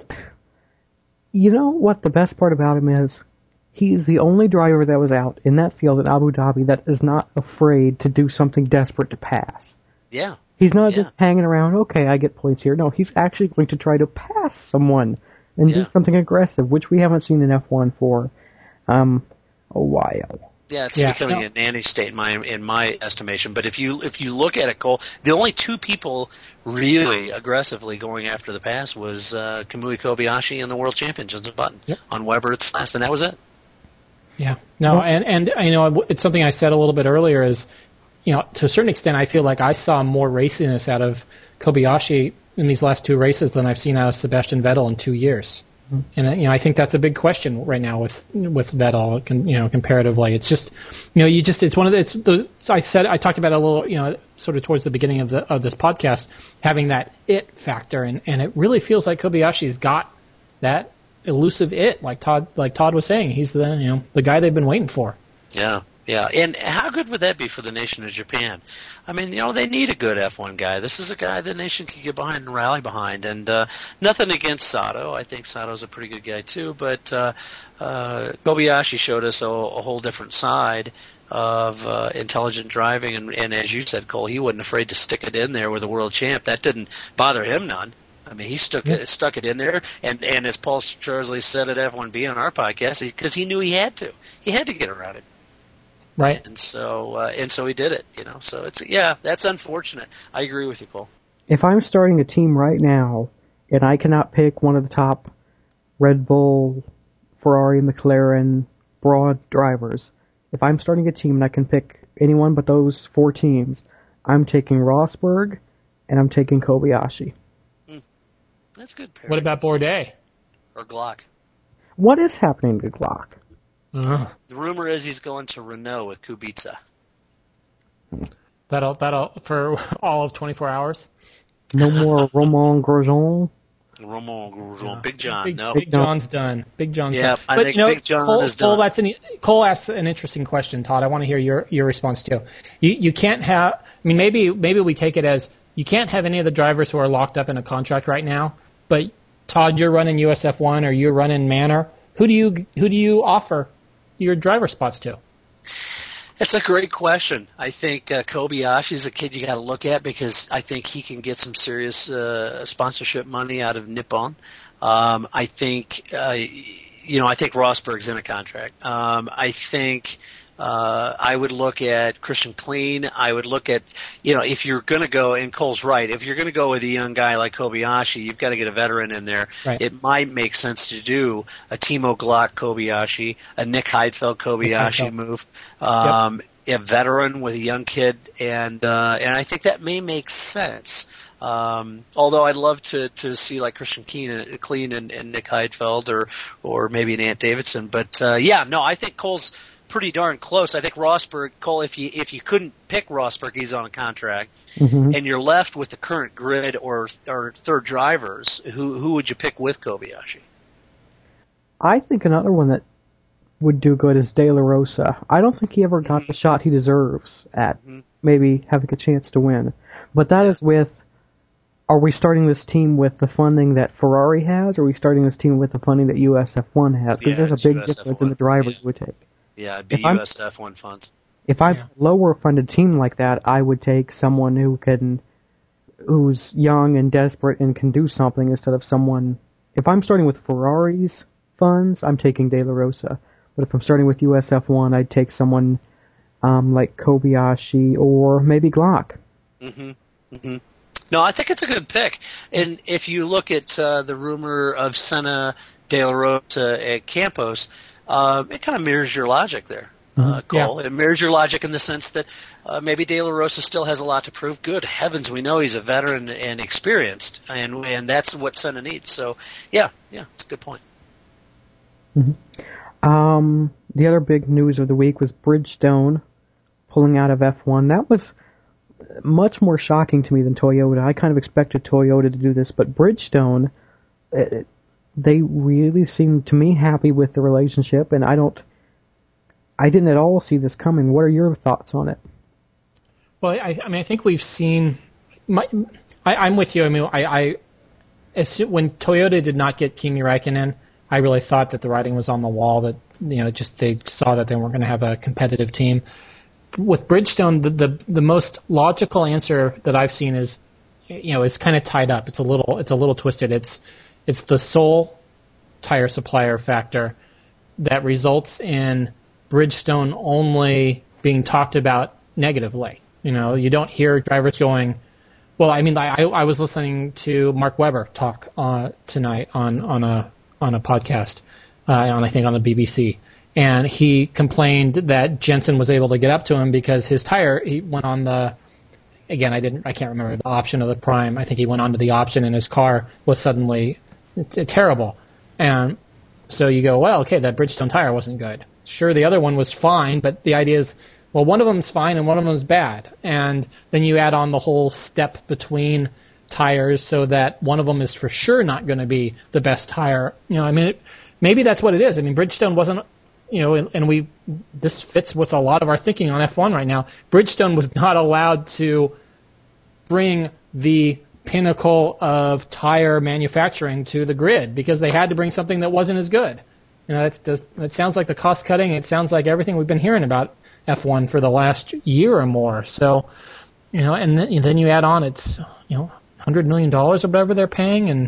you know what the best part about him is? He's the only driver that was out in that field in Abu Dhabi that is not afraid to do something desperate to pass. Yeah. He's not Yeah. just hanging around, okay, I get points here. No, he's actually going to try to pass someone and Yeah. do something aggressive, which we haven't seen in F one for um, a while. Yeah, it's Yeah. becoming No. a nanny state in my in my estimation. But if you if you look at it, Cole, the only two people really aggressively going after the pass was uh, Kamui Kobayashi and the World Champion Jenson Button Yep. on Weber at the last, and that was it. Yeah. No, and and you know it's something I said a little bit earlier is, you know, to a certain extent I feel like I saw more raciness out of Kobayashi in these last two races than I've seen out of Sebastian Vettel in two years. Mm-hmm. And you know I think that's a big question right now with with Vettel, you know, comparatively. It's just, you know, you just it's one of the it's the I said I talked about it a little, you know, sort of towards the beginning of the of this podcast, having that it factor, and and it really feels like Kobayashi's got that elusive it, like Todd like Todd was saying. He's the you know the guy they've been waiting for. Yeah, yeah. And how good would that be for the nation of Japan? I mean, you know, they need a good F one guy. This is a guy the nation can get behind and rally behind. And uh, nothing against Sato. I think Sato's a pretty good guy too. But uh, uh, Kobayashi showed us a, a whole different side of uh, intelligent driving. And, and as you said, Cole, he wasn't afraid to stick it in there with a world champ. That didn't bother him none. I mean, he stuck it, stuck it in there, and, and as Paul Charsley said at F one B on our podcast, because he knew he had to, he had to get around it, right? And so, uh, and so he did it, you know. So it's yeah, that's unfortunate. I agree with you, Paul. If I'm starting a team right now and I cannot pick one of the top Red Bull, Ferrari, McLaren, broad drivers, if I'm starting a team and I can pick anyone but those four teams, I'm taking Rosberg and I'm taking Kobayashi. That's good. Perry. What about Bourdais? Or Glock? What is happening to Glock? Uh-huh. The rumor is he's going to Renault with Kubica. That'll that'll for all of twenty-four hours. No more Romain Grosjean. Romain Grosjean, Yeah. Big John. Big, no, Big John's done. Big John's Yeah, done. I but, think you know, Big John Cole, is Cole, done. that's an, Cole asks an interesting question, Todd. I want to hear your your response too. You you can't have. I mean, maybe maybe we take it as you can't have any of the drivers who are locked up in a contract right now. But Todd, you're running U S F one or you're running Manor. Who do you who do you offer your driver spots to? That's a great question. I think uh, Kobayashi is a kid you got to look at because I think he can get some serious uh, sponsorship money out of Nippon. Um, I think, uh, you know, I think Rosberg's in a contract. Um, I think uh, I would look at Christian Klein. I would look at, you know, if you're going to go, and Cole's right, if you're going to go with a young guy like Kobayashi, you've got to get a veteran in there. Right. It might make sense to do a Timo Glock Kobayashi, a Nick Heidfeld Kobayashi Heidfeld. move. Um, yep. A veteran with a young kid, and uh, and I think that may make sense. Um, although I'd love to, to see like Christian Keen, Clean and, and Nick Heidfeld or or maybe an Ant Davidson. But uh, yeah, no, I think Cole's pretty darn close. I think Rosberg, Cole, if you if you couldn't pick Rosberg, he's on a contract, mm-hmm. and you're left with the current grid or or third drivers. Who who would you pick with Kobayashi? I think another one that would do good is De La Rosa. I don't think he ever got mm-hmm. the shot he deserves at mm-hmm. maybe having a chance to win. But that is with, are we starting this team with the funding that Ferrari has, or are we starting this team with the funding that U S F one has? Because yeah, there's a big U S F one. difference in the drivers yeah. you would take. Yeah, it'd be U S F one funds. If I'm yeah. a lower funded team like that, I would take someone who can, who's young and desperate and can do something instead of someone. If I'm starting with Ferrari's funds, I'm taking De La Rosa. But if I'm starting with U S F one, I'd take someone um, like Kobayashi or maybe Glock. Mm-hmm. Mm-hmm. No, I think it's a good pick. And if you look at uh, the rumor of Senna, De La Rosa at Campos, uh, it kind of mirrors your logic there, uh, Cole. Yeah. It mirrors your logic in the sense that uh, maybe De La Rosa still has a lot to prove. Good heavens, we know he's a veteran and experienced, and and that's what Senna needs. So, yeah, yeah, it's a good point. Mm-hmm. Um, the other big news of the week was Bridgestone pulling out of F one. That was much more shocking to me than Toyota. I kind of expected Toyota to do this, but Bridgestone, it, they really seemed to me happy with the relationship, and I don't, I didn't at all see this coming. What are your thoughts on it? Well, I, I mean, I think we've seen. My, I, I'm with you. I mean, I, I as, when Toyota did not get Kimi Räikkönen, I really thought that the writing was on the wall, that, you know, just they saw that they weren't going to have a competitive team. With Bridgestone, the, the the most logical answer that I've seen is, you know, it's kind of tied up. It's a little it's a little twisted. It's it's the sole tire supplier factor that results in Bridgestone only being talked about negatively. You know, you don't hear drivers going, well, I mean, I I was listening to Mark Webber talk uh, tonight on on a on a podcast, uh, on I think on the B B C. And he complained that Jensen was able to get up to him because his tire, he went on the, again, I didn't, I can't remember the option of the Prime. I think he went onto the option and his car was suddenly t- terrible. And so you go, well, okay, that Bridgestone tire wasn't good. Sure, the other one was fine, but the idea is, well, one of them's fine and one of them's bad. And then you add on the whole step between tires so that one of them is for sure not going to be the best tire. You know, I mean, it, maybe that's what it is. I mean, Bridgestone wasn't, you know, and we, this fits with a lot of our thinking on F one right now. Bridgestone was not allowed to bring the pinnacle of tire manufacturing to the grid because they had to bring something that wasn't as good. You know, that's, that sounds like the cost cutting. It sounds like everything we've been hearing about F one for the last year or more. So, you know, and then, and then you add on it's, you know, one hundred million dollars or whatever they're paying, and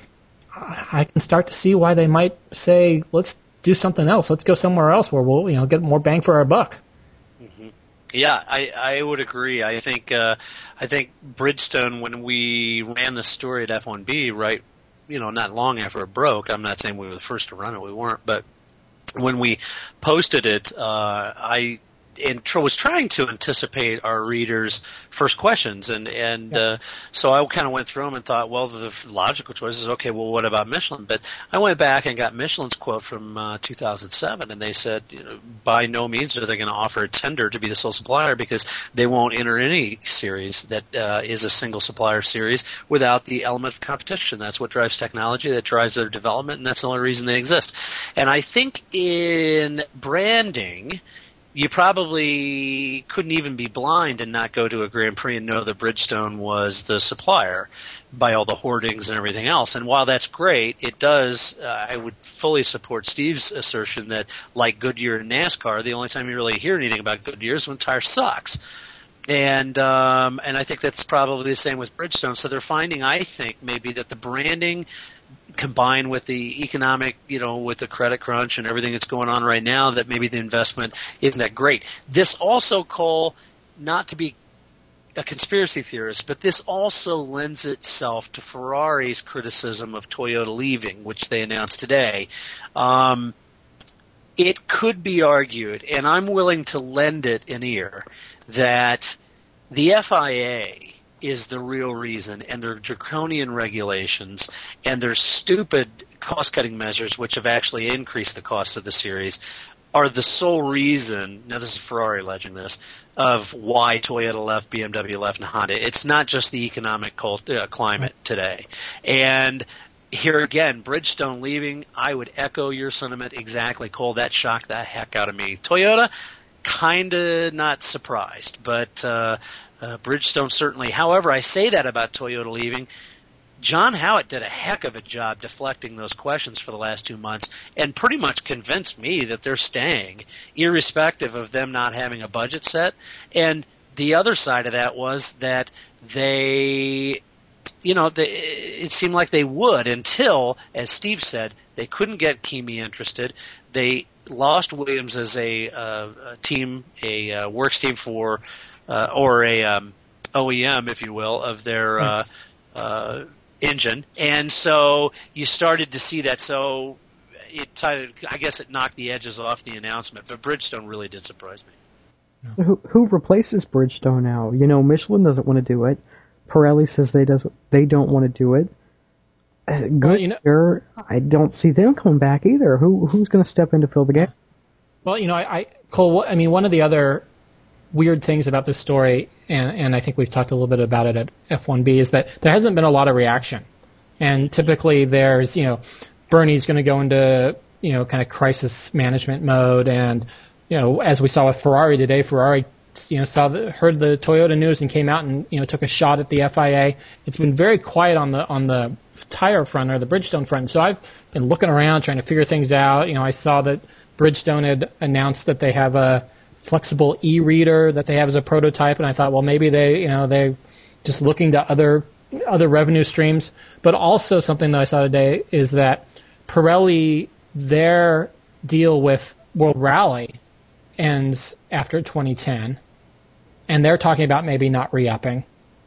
I can start to see why they might say, let's do something else. Let's go somewhere else where we'll, you know, get more bang for our buck. Mm-hmm. Yeah, I, I would agree. I think uh, I think Bridgestone, when we ran the story at F one B, right, you know, not long after it broke. I'm not saying we were the first to run it. We weren't, but when we posted it, uh, I and was trying to anticipate our readers' first questions, and and yeah. uh, so I kind of went through them and thought, well, the logical choice is, okay, well, what about Michelin? But I went back and got Michelin's quote from uh, two thousand seven, and they said, you know, by no means are they going to offer a tender to be the sole supplier because they won't enter any series that uh, is a single supplier series without the element of competition. That's what drives technology, that drives their development, and that's the only reason they exist. And I think in branding, you probably couldn't even be blind and not go to a Grand Prix and know that Bridgestone was the supplier by all the hoardings and everything else. And while that's great, it does, uh, I would fully support Steve's assertion that, like Goodyear and NASCAR, the only time you really hear anything about Goodyear is when the tire sucks. And um, and I think that's probably the same with Bridgestone. So they're finding, I think, maybe that the branding combined with the economic, you know, with the credit crunch and everything that's going on right now, that maybe the investment isn't that great. This also, Cole, not to be a conspiracy theorist, but this also lends itself to Ferrari's criticism of Toyota leaving, which they announced today. Um, it could be argued, and I'm willing to lend it an ear, that the F I A is the real reason, and their draconian regulations and their stupid cost-cutting measures, which have actually increased the cost of the series, are the sole reason, now this is Ferrari alleging this, of why Toyota left, B M W left, and Honda. It's not just the economic cult, uh, climate today. And here again, Bridgestone leaving, I would echo your sentiment exactly, Cole. That shocked the heck out of me. Toyota, kind of not surprised, but uh, uh, Bridgestone certainly. However, I say that about Toyota leaving. John Howett did a heck of a job deflecting those questions for the last two months and pretty much convinced me that they're staying, irrespective of them not having a budget set. And the other side of that was that they, you know, they, it seemed like they would until, as Steve said, they couldn't get Kimi interested. They lost Williams as a, uh, a team, a uh, works team for, uh, or a um, O E M, if you will, of their uh, uh, engine, and so you started to see that. So it, I guess, it knocked the edges off the announcement. But Bridgestone really did surprise me. So who, who replaces Bridgestone now? You know, Michelin doesn't want to do it. Pirelli says they does they don't want to do it. Good well, you know, year, I don't see them coming back either. Who who's going to step in to fill the gap? Well, you know, I, I Cole. I mean, one of the other weird things about this story, and, and I think we've talked a little bit about it at F one B, is that there hasn't been a lot of reaction. And typically there's, you know, Bernie's going to go into, you know, kind of crisis management mode. And, you know, as we saw with Ferrari today, Ferrari, you know, saw the, heard the Toyota news and came out and, you know, took a shot at the F I A. It's been very quiet on the, on the tire front or the Bridgestone front. So I've been looking around trying to figure things out. You know, I saw that Bridgestone had announced that they have a flexible e-reader that they have as a prototype, and I thought, well, maybe they, you know, they're just looking to other other revenue streams. But also something that I saw today is that Pirelli, their deal with World Rally ends after twenty ten, and they're talking about maybe not re-upping.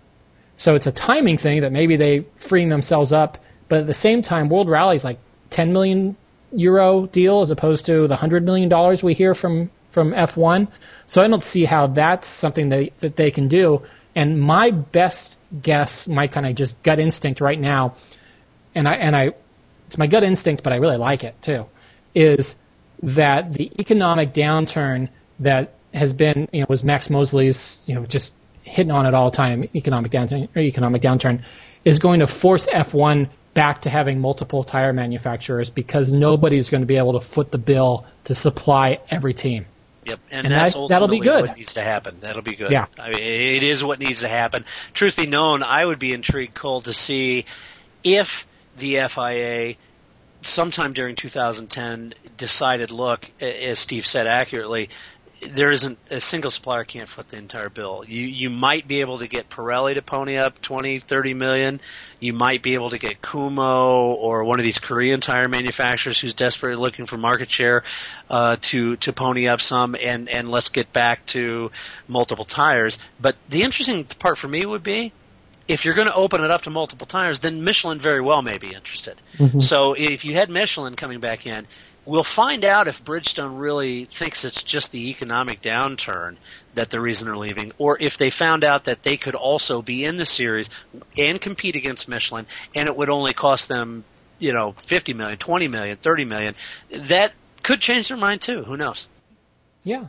So it's a timing thing that maybe they freeing themselves up, but at the same time, World Rally is like ten million euro deal as opposed to the one hundred million dollars we hear from from F one. So I don't see how that's something that, that they can do. And my best guess, my kind of just gut instinct right now, and I and I, it's my gut instinct, but I really like it too, is that the economic downturn that has been, you know, was Max Mosley's, you know, just hitting on it all the time, economic downturn, or economic downturn, is going to force F one back to having multiple tire manufacturers because nobody's going to be able to foot the bill to supply every team. Yep, and, and that's that, ultimately that'll be good. what needs to happen. That'll be good. Yeah. I mean, it is what needs to happen. Truth be known, I would be intrigued, Cole, to see if the F I A sometime during two thousand ten decided, look, as Steve said accurately, there isn't a single supplier can't foot the entire bill. You you might be able to get Pirelli to pony up twenty, thirty million. You might be able to get Kumho or one of these Korean tire manufacturers who's desperately looking for market share uh, to to pony up some, and and let's get back to multiple tires. But the interesting part for me would be, if you're going to open it up to multiple tires, then Michelin very well may be interested. Mm-hmm. So if you had Michelin coming back in, we'll find out if Bridgestone really thinks it's just the economic downturn that the reason they're leaving, or if they found out that they could also be in the series and compete against Michelin, and it would only cost them, you know, fifty million, twenty million, thirty million. That could change their mind too. Who knows? Yeah.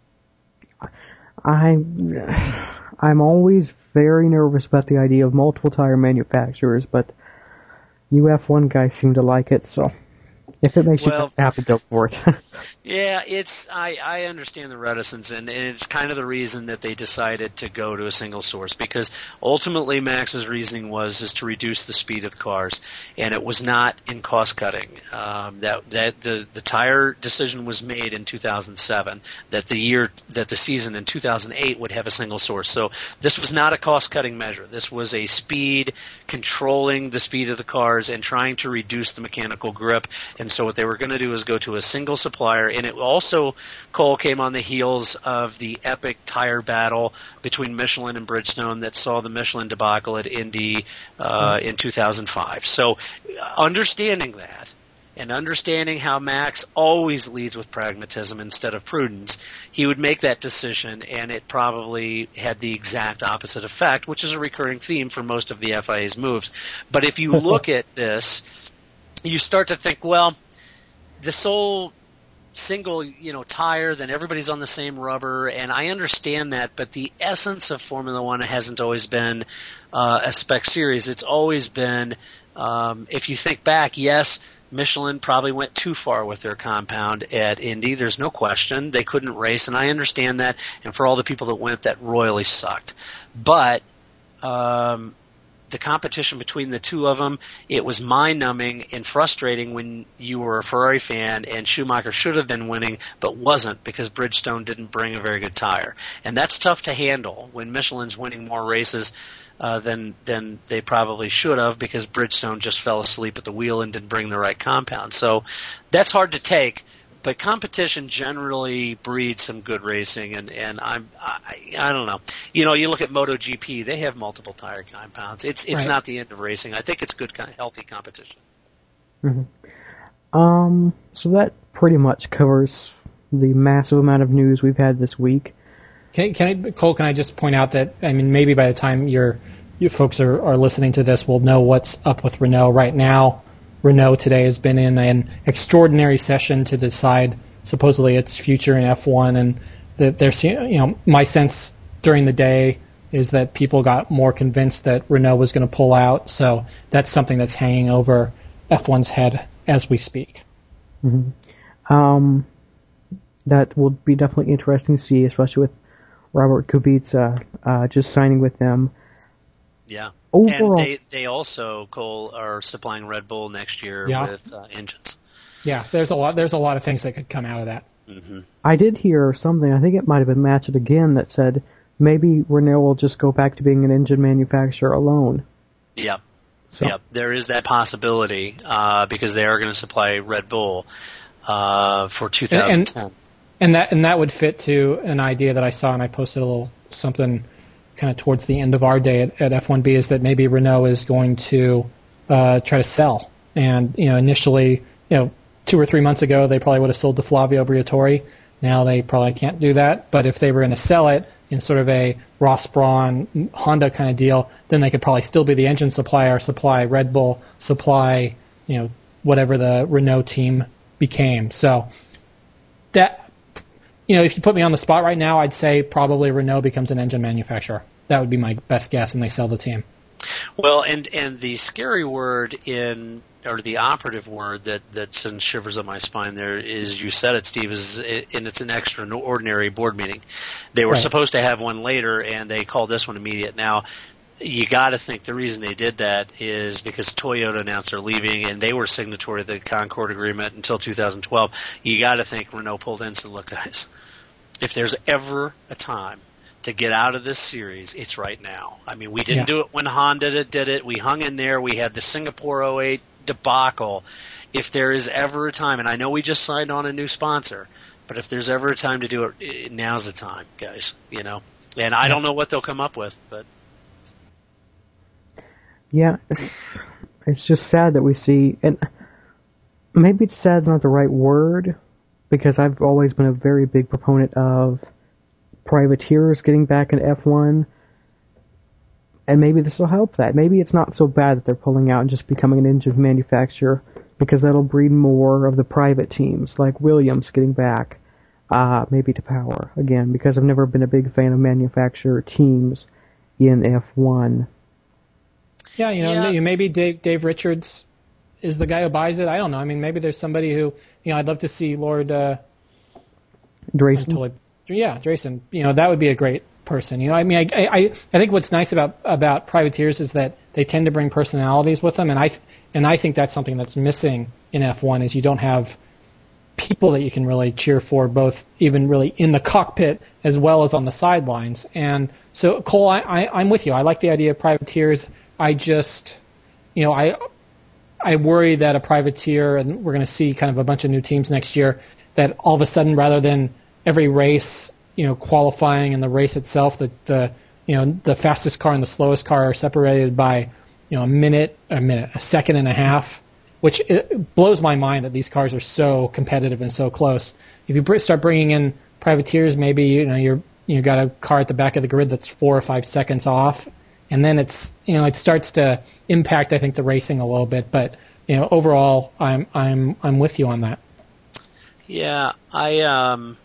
I, I'm always very nervous about the idea of multiple tire manufacturers, but you F one guys seem to like it, so if it makes well, you happy, go for it. Yeah, it's I, I understand the reticence, and it's kind of the reason that they decided to go to a single source, because ultimately Max's reasoning was is to reduce the speed of the cars, and it was not in cost cutting. Um, that that the the tire decision was made in two thousand seven, that the year that the season in two thousand eight would have a single source. So this was not a cost cutting measure. This was a speed controlling the speed of the cars and trying to reduce the mechanical grip. And so what they were going to do is go to a single supplier. And it also, Cole, came on the heels of the epic tire battle between Michelin and Bridgestone that saw the Michelin debacle at Indy uh, in two thousand five. So understanding that, and understanding how Max always leads with pragmatism instead of prudence, he would make that decision, and it probably had the exact opposite effect, which is a recurring theme for most of the F I A's moves. But if you look at this, you start to think, well, this whole single, you know, tire, then everybody's on the same rubber, and I understand that, but the essence of Formula One hasn't always been uh, a spec series. It's always been, um, if you think back, yes, Michelin probably went too far with their compound at Indy. There's no question. They couldn't race, and I understand that, and for all the people that went, that royally sucked. But um, the competition between the two of them, it was mind-numbing and frustrating when you were a Ferrari fan and Schumacher should have been winning but wasn't because Bridgestone didn't bring a very good tire. And that's tough to handle when Michelin's winning more races uh, than than they probably should have because Bridgestone just fell asleep at the wheel and didn't bring the right compound. So that's hard to take. But competition generally breeds some good racing, and, and I'm I, I don't know. You know, you look at MotoGP; they have multiple tire compounds. It's it's right. not the end of racing. I think it's good, healthy competition. Mm-hmm. Um, so that pretty much covers the massive amount of news we've had this week. Can, can I, Cole? Can I just point out that I mean, maybe by the time your you folks are, are listening to this, we'll know what's up with Renault right now. Renault today has been in an extraordinary session to decide supposedly its future in F one, and that there's, you know, my sense during the day is that people got more convinced that Renault was going to pull out, so that's something that's hanging over F one's head as we speak. Mm-hmm. Um, that will be definitely interesting to see, especially with Robert Kubica uh, just signing with them. Yeah. Overall, and they, they also, Cole, are supplying Red Bull next year yeah. with uh, engines. Yeah, there's a lot. There's a lot of things that could come out of that. Mm-hmm. I did hear something. I think it might have been Match It Again that said maybe Renault will just go back to being an engine manufacturer alone. Yep. So. Yep. There is that possibility uh, because they are going to supply Red Bull uh, for two thousand ten. And, and that and that would fit to an idea that I saw, and I posted a little something kind of towards the end of our day at, at F one B, is that maybe Renault is going to uh, try to sell. And, you know, initially, you know, two or three months ago, they probably would have sold to Flavio Briatore. Now they probably can't do that. But if they were going to sell it in sort of a Ross Brawn, Honda kind of deal, then they could probably still be the engine supplier, supply Red Bull, supply, you know, whatever the Renault team became. So that, you know, if you put me on the spot right now, I'd say probably Renault becomes an engine manufacturer. That would be my best guess, and they sell the team. Well, and, and the scary word in, or the operative word that, that sends shivers up my spine there is, you said it, Steve, is, and it's an extraordinary board meeting. They were right. supposed to have one later, and they called this one immediate. Now, you got to think the reason they did that is because Toyota announced they're leaving, and they were signatory to the Concord Agreement until two thousand twelve. You got to think Renault pulled in and said, look, guys, if there's ever a time to get out of this series, it's right now. I mean, we didn't yeah. do it when Honda did it, did it. We hung in there. We had the Singapore oh eight debacle. If there is ever a time, and I know we just signed on a new sponsor, but if there's ever a time to do it, now's the time, guys. You know, and I don't know what they'll come up with, but yeah, it's, it's just sad that we see, and maybe sad's not the right word, because I've always been a very big proponent of privateers getting back in F one, and maybe this will help that. Maybe it's not so bad that they're pulling out and just becoming an engine manufacturer, because that'll breed more of the private teams, like Williams getting back, uh, maybe to power again, because I've never been a big fan of manufacturer teams in F one. Yeah, you know, Yeah. maybe Dave Dave Richards is the guy who buys it. I don't know. I mean, maybe there's somebody who, you know, I'd love to see Lord uh, Drayson. Totally, yeah, Drayson. You know, that would be a great person. You know, I mean, I, I, I think what's nice about about privateers is that they tend to bring personalities with them, and I, and I think that's something that's missing in F one is you don't have people that you can really cheer for, both even really in the cockpit as well as on the sidelines. And so, Cole, I, I, I'm with you. I like the idea of privateers. I just, you know, I, I worry that a privateer, and we're going to see kind of a bunch of new teams next year, that all of a sudden, rather than every race, you know, qualifying and the race itself, that the, you know, the fastest car and the slowest car are separated by, you know, a minute, a minute, a second and a half, which it blows my mind that these cars are so competitive and so close. If you br- start bringing in privateers, maybe you know you're you got a car at the back of the grid that's four or five seconds off, and then it's you know it starts to impact I think the racing a little bit. But you know overall, I'm I'm I'm with you on that. Yeah, I um.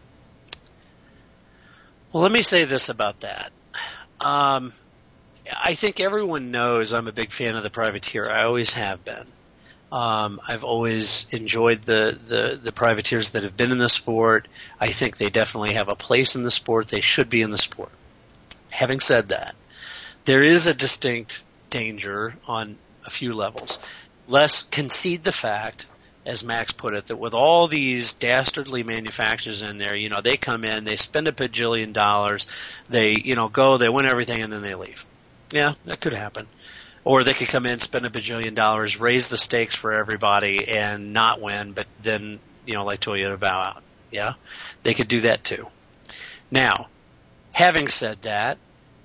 Well, let me say this about that. Um, I think everyone knows I'm a big fan of the privateer. I always have been. Um, I've always enjoyed the, the, the privateers that have been in the sport. I think they definitely have a place in the sport. They should be in the sport. Having said that, there is a distinct danger on a few levels. Let's concede the fact, as Max put it, that with all these dastardly manufacturers in there, you know, they come in, they spend a bajillion dollars, they, you know, go, they win everything, and then they leave. Yeah, that could happen. Or they could come in, spend a bajillion dollars, raise the stakes for everybody, and not win, but then, you know, like Toyota bow out. Yeah? They could do that too. Now, having said that,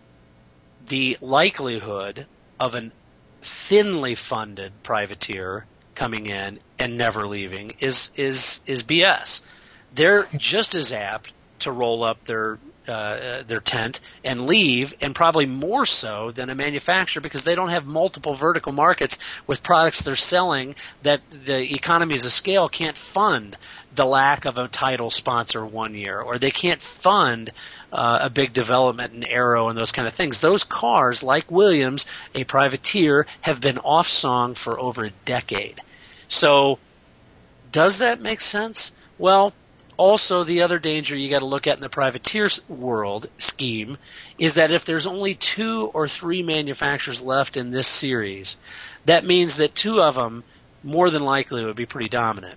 the likelihood of a thinly funded privateer coming in and never leaving is is is B S. They're just as apt to roll up their uh, their tent and leave, and probably more so than a manufacturer, because they don't have multiple vertical markets with products they're selling that the economies of scale can't fund the lack of a title sponsor one year, or they can't fund uh, a big development in aero and those kind of things. Those cars, like Williams, a privateer, have been off song for over a decade. So does that make sense? Well, also the other danger you got to look at in the privateer world scheme is that if there's only two or three manufacturers left in this series, that means that two of them more than likely would be pretty dominant.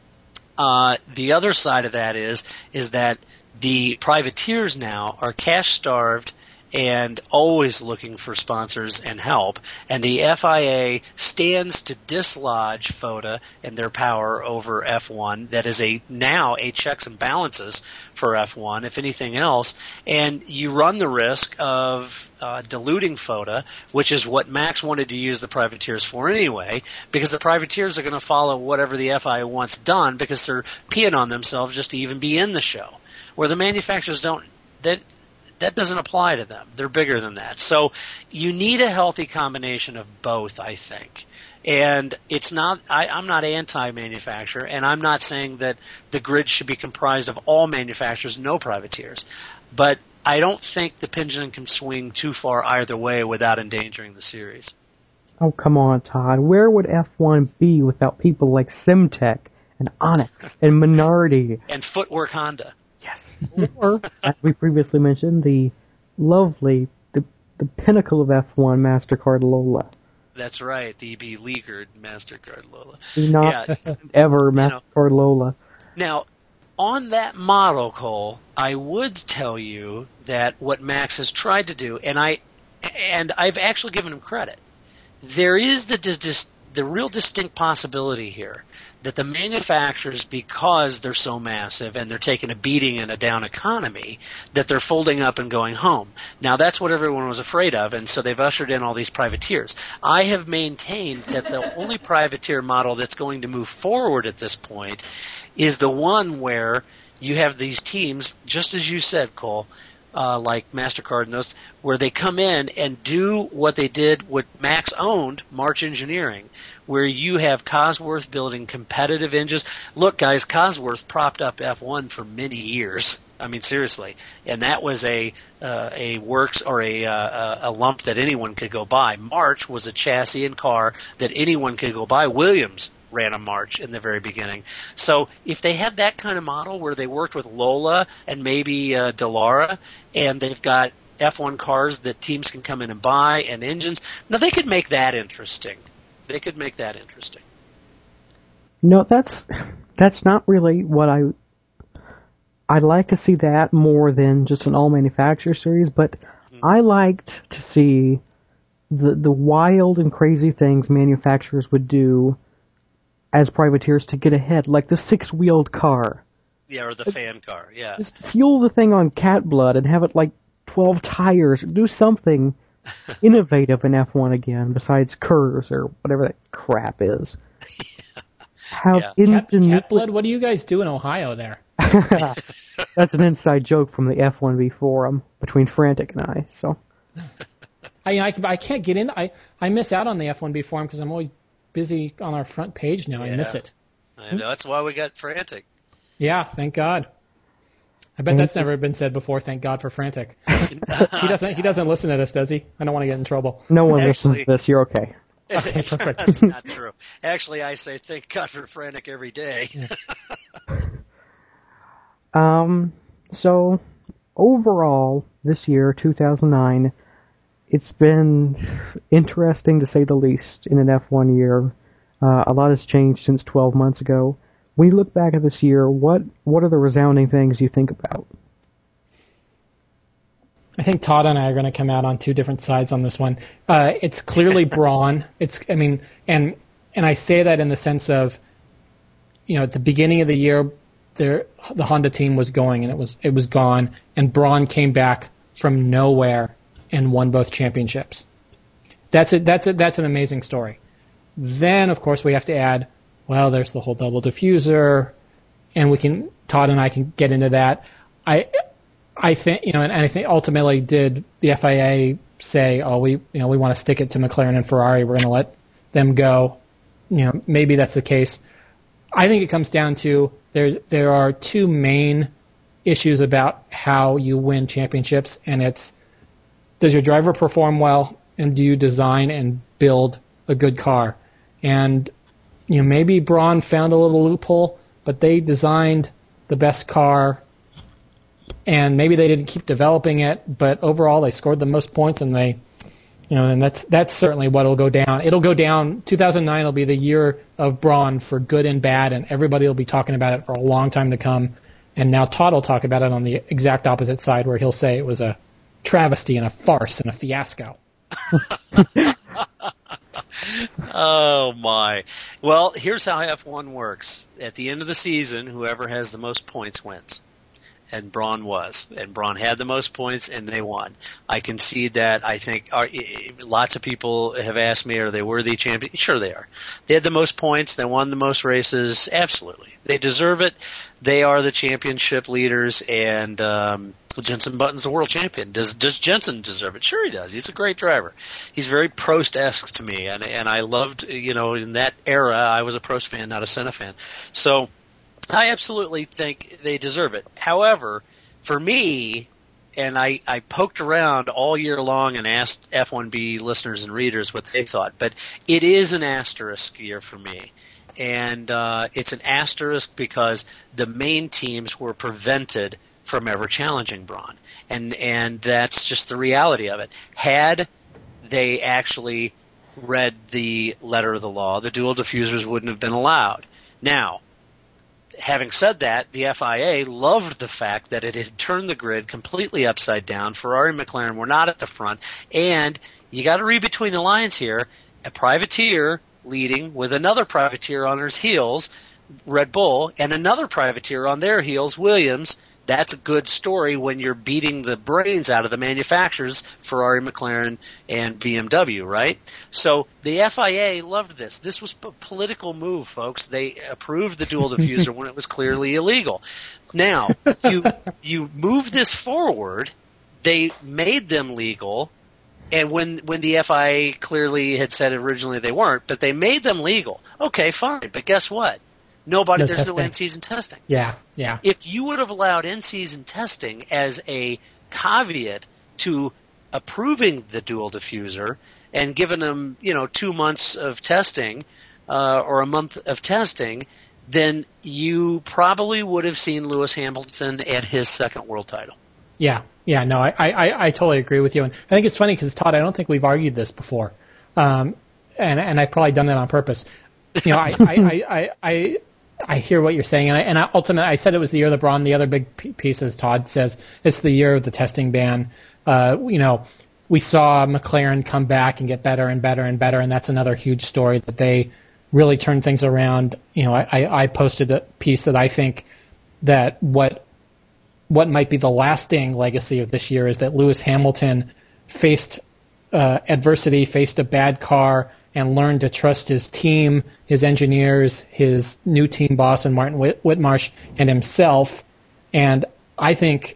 Uh, the other side of that is is that the privateers now are cash-starved and always looking for sponsors and help, and the F I A stands to dislodge F O T A and their power over F one. That is a now a checks and balances for F one, if anything else, and you run the risk of uh, diluting F O T A, which is what Max wanted to use the privateers for anyway, because the privateers are going to follow whatever the F I A wants done, because they're peeing on themselves just to even be in the show, where the manufacturers don't. That That doesn't apply to them. They're bigger than that. So you need a healthy combination of both, I think. And it's not, I, I'm not anti-manufacturer, and I'm not saying that the grid should be comprised of all manufacturers, no privateers. But I don't think the pendulum can swing too far either way without endangering the series. Oh, come on, Todd. Where would F one be without people like Simtech and Onyx and Minardi? And Footwork Honda. Yes. Or, as we previously mentioned, the lovely, the, the pinnacle of F one, MasterCard Lola. That's right, the beleaguered MasterCard Lola. The not yeah, ever MasterCard know, Lola. Now, on that model, Cole, I would tell you that what Max has tried to do, and I, and I've actually given him credit, there is the dis, the real distinct possibility here that the manufacturers, because they're so massive and they're taking a beating in a down economy, that they're folding up and going home. Now, that's what everyone was afraid of, and so they've ushered in all these privateers. I have maintained that the only privateer model that's going to move forward at this point is the one where you have these teams, just as you said, Cole, Uh, like MasterCard and those, where they come in and do what they did, what Max owned, March Engineering, where you have Cosworth building competitive engines. Look, guys, Cosworth propped up F one for many years. I mean, seriously. And that was a uh, a works or a, uh, a lump that anyone could go buy. March was a chassis and car that anyone could go buy. Williams ran a March in the very beginning. So if they had that kind of model where they worked with Lola and maybe uh, Dallara, and they've got F one cars that teams can come in and buy and engines, now they could make that interesting. They could make that interesting. No, that's that's not really what I. I'd like to see that more than just an all-manufacturer series, but mm-hmm. I liked to see the the wild and crazy things manufacturers would do as privateers to get ahead, like the six-wheeled car. Yeah, or the fan car, yeah. Just fuel the thing on cat blood and have it like twelve tires. Do something innovative in F one again besides curves or whatever that crap is. How Yeah. Cat, ingenuity- cat blood, what do you guys do in Ohio there? That's an inside joke from the F one V forum between Frantic and I. So I, I, I can't get in. I, I miss out on the F one B forum because I'm always busy on our front page now. Yeah. I miss it. I know, that's why we got Frantic. Yeah, thank God. I bet that's never been said before. Thank God for Frantic. He doesn't. He doesn't listen to this, does he? I don't want to get in trouble. no one Actually- listens to this. You're okay. Okay, perfect. That's not true. Actually, I say thank God for Frantic every day. Um. So overall, this year, two thousand nine, it's been interesting to say the least in an F one year. Uh, a lot has changed since twelve months ago. When you look back at this year, what what are the resounding things you think about? I think Todd and I are going to come out on two different sides on this one. Uh, it's clearly Braun. It's, I mean, and and I say that in the sense of, you know, at the beginning of the year, there the Honda team was going and it was it was gone, and Braun came back from nowhere and won both championships. That's it. That's it. That's an amazing story. Then, of course, we have to add, well, there's the whole double diffuser, and we can Todd and I can get into that. I. I think, you know, and, and I think ultimately did the F I A say, oh, we, you know, we want to stick it to McLaren and Ferrari. We're going to let them go. You know, maybe that's the case. I think it comes down to there, there are two main issues about how you win championships, and it's, does your driver perform well, and do you design and build a good car? And, you know, maybe Braun found a little loophole, but they designed the best car, and maybe they didn't keep developing it, but overall they scored the most points, and they, you know, and that's that's certainly what will go down. It'll go down. two thousand nine will be the year of Braun for good and bad, and everybody will be talking about it for a long time to come. And now Todd will talk about it on the exact opposite side, where he'll say it was a travesty and a farce and a fiasco. Oh my. Well, here's how F one works. At the end of the season, whoever has the most points wins. And Braun was. And Braun had the most points, and they won. I concede that. I think are, lots of people have asked me, are they worthy champions? Sure they are. They had the most points. They won the most races. Absolutely. They deserve it. They are the championship leaders, and um, Jenson Button's the world champion. Does does Jenson deserve it? Sure he does. He's a great driver. He's very Prost-esque to me, and, and I loved, you know, in that era, I was a Prost fan, not a Senna fan. So I absolutely think they deserve it. However, for me, and I, I poked around all year long and asked F one B listeners and readers what they thought, but it is an asterisk year for me. And uh, it's an asterisk because the main teams were prevented from ever challenging Braun. And, and that's just the reality of it. Had they actually read the letter of the law, the dual diffusers wouldn't have been allowed. Now, having said that, the F I A loved the fact that it had turned the grid completely upside down. Ferrari and McLaren were not at the front. And you got to read between the lines here. A privateer leading with another privateer on his heels, Red Bull, and another privateer on their heels, Williams. That's a good story when you're beating the brains out of the manufacturers, Ferrari, McLaren, and B M W, right? So the F I A loved this. This was a political move, folks. They approved the dual diffuser when it was clearly illegal. Now, you you move this forward, they made them legal, and when when the F I A clearly had said originally they weren't, but they made them legal. Okay, fine, but guess what? Nobody, No there's testing. no in-season testing. Yeah, yeah. If you would have allowed in-season testing as a caveat to approving the dual diffuser and given them, you know, two months of testing uh, or a month of testing, then you probably would have seen Lewis Hamilton at his second world title. Yeah, yeah, no, I, I, I totally agree with you. And I think it's funny because, Todd, I don't think we've argued this before. Um, and, and I've probably done that on purpose. You know, I, I, I, I, I I hear what you're saying, and I, and I ultimately I said it was the year of LeBron. The other big p- piece, as Todd says, it's the year of the testing ban. Uh, you know, we saw McLaren come back and get better and better and better, and that's another huge story that they really turned things around. You know, I, I, I posted a piece that I think that what what might be the lasting legacy of this year is that Lewis Hamilton faced uh, adversity, faced a bad car, and learned to trust his team, his engineers, his new team boss, and Martin Whit- Whitmarsh, and himself. And I think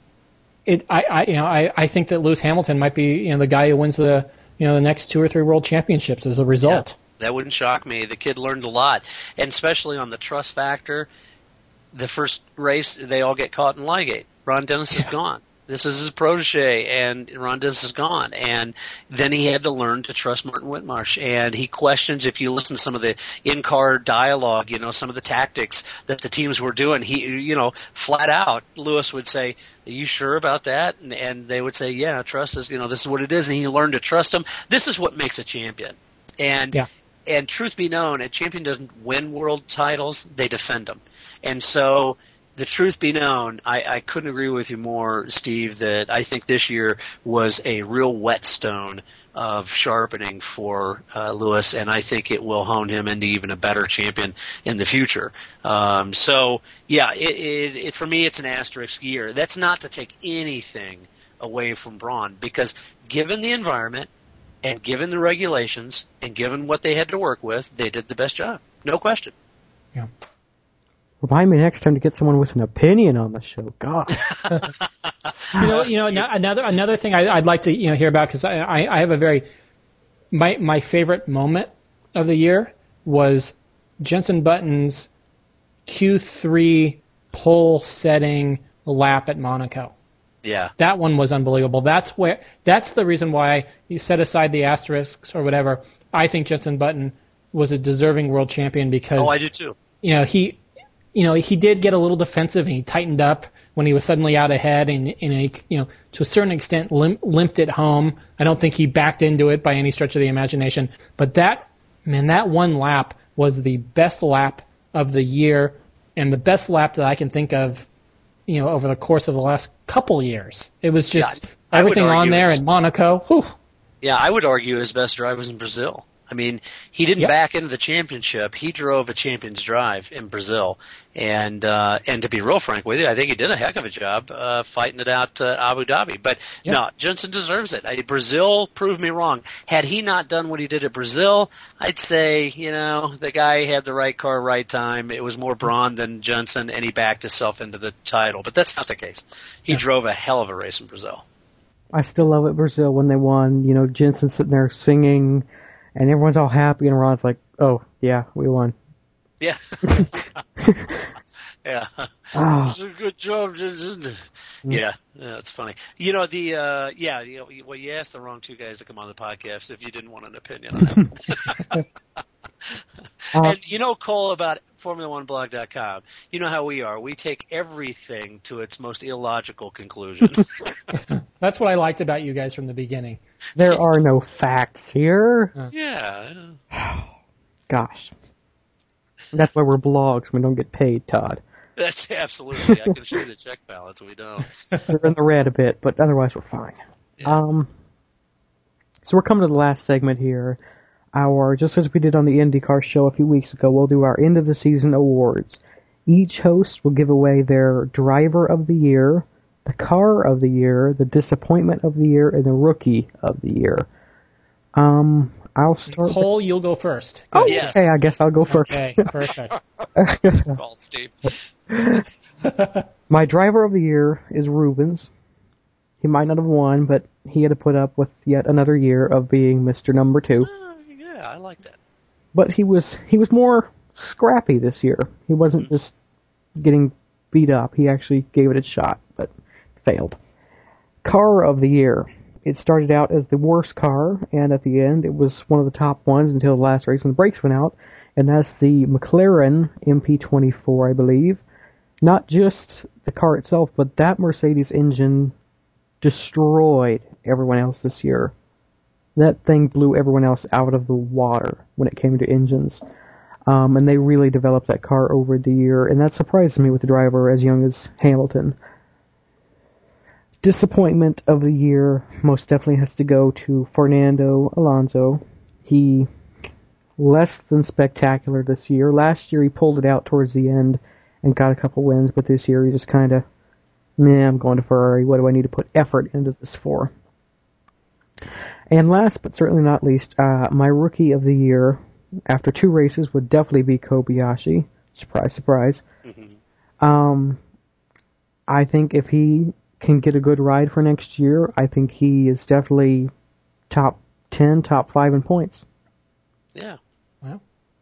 it. I, I you know I, I think that Lewis Hamilton might be you know the guy who wins the you know the next two or three world championships as a result. Yeah, that wouldn't shock me. The kid learned a lot, and especially on the trust factor. The first race, they all get caught in Ligate. Ron Dennis is gone. This is his protege, and Ron Dennis is gone. And then he had to learn to trust Martin Whitmarsh. And he questions, if you listen to some of the in-car dialogue, you know, some of the tactics that the teams were doing, he, you know, flat out, Lewis would say, are you sure about that? And, and they would say, yeah, trust us, you know, this is what it is. And he learned to trust him. This is what makes a champion. And, yeah. and truth be known, a champion doesn't win world titles, they defend them. And so, the truth be known, I, I couldn't agree with you more, Steve, that I think this year was a real whetstone of sharpening for uh, Lewis, and I think it will hone him into even a better champion in the future. Um, so, yeah, it, it, it, for me, it's an asterisk year. That's not to take anything away from Braun, because given the environment and given the regulations and given what they had to work with, they did the best job. No question. Yeah. Remind me next time to get someone with an opinion on the show. God. you know, you know, another another thing I, I'd like to you know hear about, because I, I I have a very my my favorite moment of the year was Jenson Button's Q three pole setting lap at Monaco. Yeah, that one was unbelievable. That's where that's the reason why you set aside the asterisks or whatever. I think Jenson Button was a deserving world champion because oh, I do too. You know he. You know, he did get a little defensive, and he tightened up when he was suddenly out ahead, and, and he, you know, to a certain extent, limp, limped it home. I don't think he backed into it by any stretch of the imagination. But that, man, that one lap was the best lap of the year, and the best lap that I can think of, you know, over the course of the last couple years. It was just yeah, everything on there in Monaco. Whew. Yeah, I would argue his best drive was in Brazil. I mean, he didn't yep. back into the championship. He drove a champion's drive in Brazil. And uh, and to be real frank with you, I think he did a heck of a job uh, fighting it out uh, Abu Dhabi. But yep. no, Jenson deserves it. I, Brazil proved me wrong. Had he not done what he did at Brazil, I'd say, you know, the guy had the right car, right time. It was more Braun than Jenson, and he backed himself into the title. But that's not the case. He yeah. drove a hell of a race in Brazil. I still love it, Brazil, when they won. You know, Jenson sitting there singing, and everyone's all happy, and Ron's like, oh, yeah, we won. Yeah. yeah. Oh. Good job, Jenson. Yeah, yeah, it's funny. You know, the, uh, yeah, you know, well, you asked the wrong two guys to come on the podcast if you didn't want an opinion on it. uh, and you know, Cole, about Formula One Blog dot com, you know how we are. We take everything to its most illogical conclusion. That's what I liked about you guys from the beginning. There are no facts here. Uh. Yeah. Gosh. That's why we're blogs. We don't get paid, Todd. That's absolutely. I can show you the check balance. We don't. We're in the red a bit, but otherwise we're fine. Yeah. Um. So we're coming to the last segment here. Our, just as we did on the IndyCar show a few weeks ago, we'll do our end of the season awards. Each host will give away their driver of the year, the car of the year, the disappointment of the year, and the rookie of the year. Um, I'll start. Cole, with... you'll go first. Oh, yes. Okay, I guess I'll go first. Okay, perfect. Call Steve. My driver of the year is Rubens. He might not have won, but he had to put up with yet another year of being Mister Number Two. Uh, yeah, I like that. But he was he was more scrappy this year. He wasn't mm-hmm. just getting beat up. He actually gave it a shot, but failed. Car of the year. It started out as the worst car, and at the end it was one of the top ones until the last race when the brakes went out, and that's the McLaren M P twenty-four, I believe. Not just the car itself, but that Mercedes engine destroyed everyone else this year. That thing blew everyone else out of the water when it came to engines. Um, and they really developed that car over the year, and that surprised me with a driver as young as Hamilton. Disappointment of the year most definitely has to go to Fernando Alonso. He, less than spectacular this year. Last year he pulled it out towards the end and got a couple wins, but this year he just kind of, meh, I'm going to Ferrari. What do I need to put effort into this for? And last but certainly not least, uh, my rookie of the year after two races would definitely be Kobayashi. Surprise, surprise. Mm-hmm. Um, I think if he can get a good ride for next year, I think he is definitely top ten, top five in points. Yeah. Well,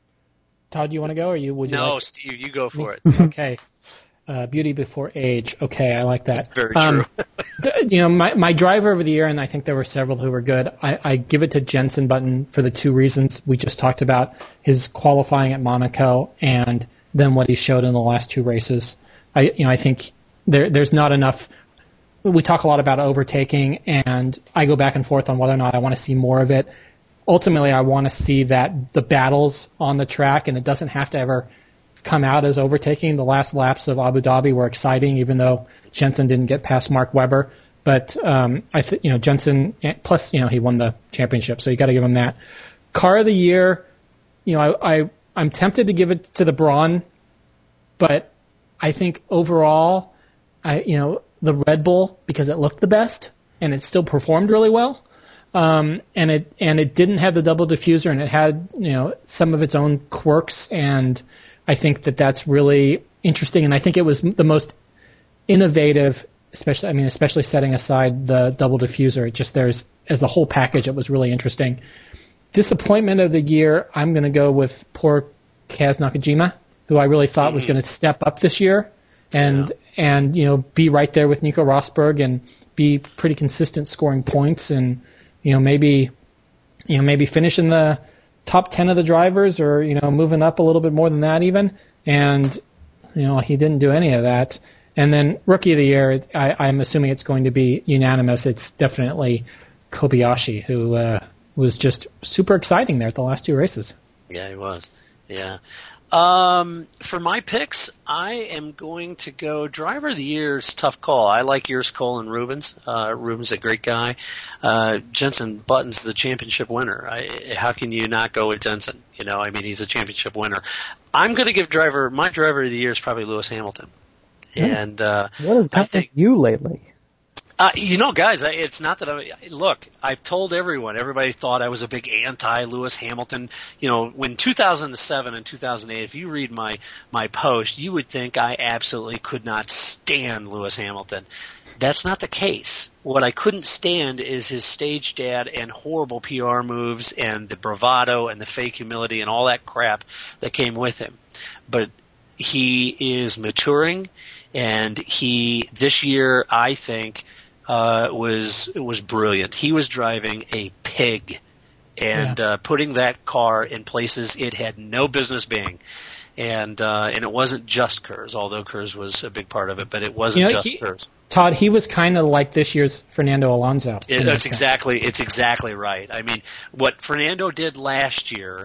Todd, you want to go, or you would you No, like... Steve, you go for it. Okay. Uh, beauty before age. Okay, I like that. That's very um, true. you know, my my driver of the year, and I think there were several who were good. I, I give it to Jenson Button for the two reasons we just talked about: his qualifying at Monaco, and then what he showed in the last two races. I you know I think there there's not enough. We talk a lot about overtaking, and I go back and forth on whether or not I want to see more of it. Ultimately, I want to see that the battles on the track, and it doesn't have to ever come out as overtaking. The last laps of Abu Dhabi were exciting, even though Jenson didn't get past Mark Webber. But um, I think you know Jenson, plus you know he won the championship, so you got to give him that. Car of the year, you know I, I I'm tempted to give it to the Brawn, but I think overall, I you know the Red Bull, because it looked the best and it still performed really well. Um, and it and it didn't have the double diffuser, and it had you know some of its own quirks, and I think that that's really interesting, and I think it was the most innovative, especially I mean especially setting aside the double diffuser. It just there's as the whole package, it was really interesting. Disappointment of the year, I'm going to go with poor Kaz Nakajima, who I really thought mm-hmm. was going to step up this year, and yeah. and you know be right there with Nico Rosberg and be pretty consistent scoring points, and you know maybe you know maybe finish in the top ten of the drivers, or you know moving up a little bit more than that even, and you know he didn't do any of that. And then rookie of the year, I, I'm assuming it's going to be unanimous. It's definitely Kobayashi, who uh, was just super exciting there at the last two races. Yeah, he was. Yeah. Um, for my picks, I am going to go driver of the year's tough call. I like yours, Cole and Rubens. Uh, Rubens a great guy. Uh, Jenson Button's the championship winner. I, how can you not go with Jenson? You know, I mean, he's a championship winner. I'm going to give driver, my driver of the year is probably Lewis Hamilton. And, uh, what has happened to you lately? Uh, you know, guys, I, it's not that I look. I've told everyone. Everybody thought I was a big anti-Lewis Hamilton. You know, when two thousand seven and two thousand eight, if you read my my post, you would think I absolutely could not stand Lewis Hamilton. That's not the case. What I couldn't stand is his stage dad and horrible P R moves and the bravado and the fake humility and all that crap that came with him. But he is maturing, and he this year, I think. Uh, was was brilliant. He was driving a pig and yeah. uh, putting that car in places it had no business being. And uh, and it wasn't just Kurz, although Kurz was a big part of it, but it wasn't you know, just he, Kurz. Todd, he was kind of like this year's Fernando Alonso. It, that's exactly it's exactly right. I mean, what Fernando did last year.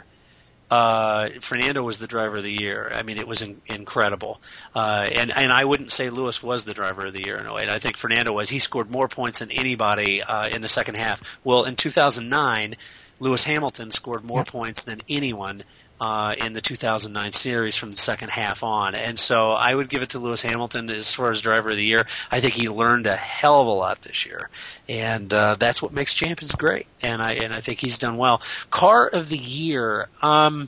Uh, Fernando was the driver of the year. I mean, it was in, incredible. Uh, and, and I wouldn't say Lewis was the driver of the year in a way. I think Fernando was. He scored more points than anybody uh, in the second half. Well, in two thousand nine, Lewis Hamilton scored more yep. points than anyone uh, in the two thousand nine series from the second half on. And so I would give it to Lewis Hamilton as far as driver of the year. I think he learned a hell of a lot this year. And uh, that's what makes champions great. And I and I think he's done well. Car of the year, um,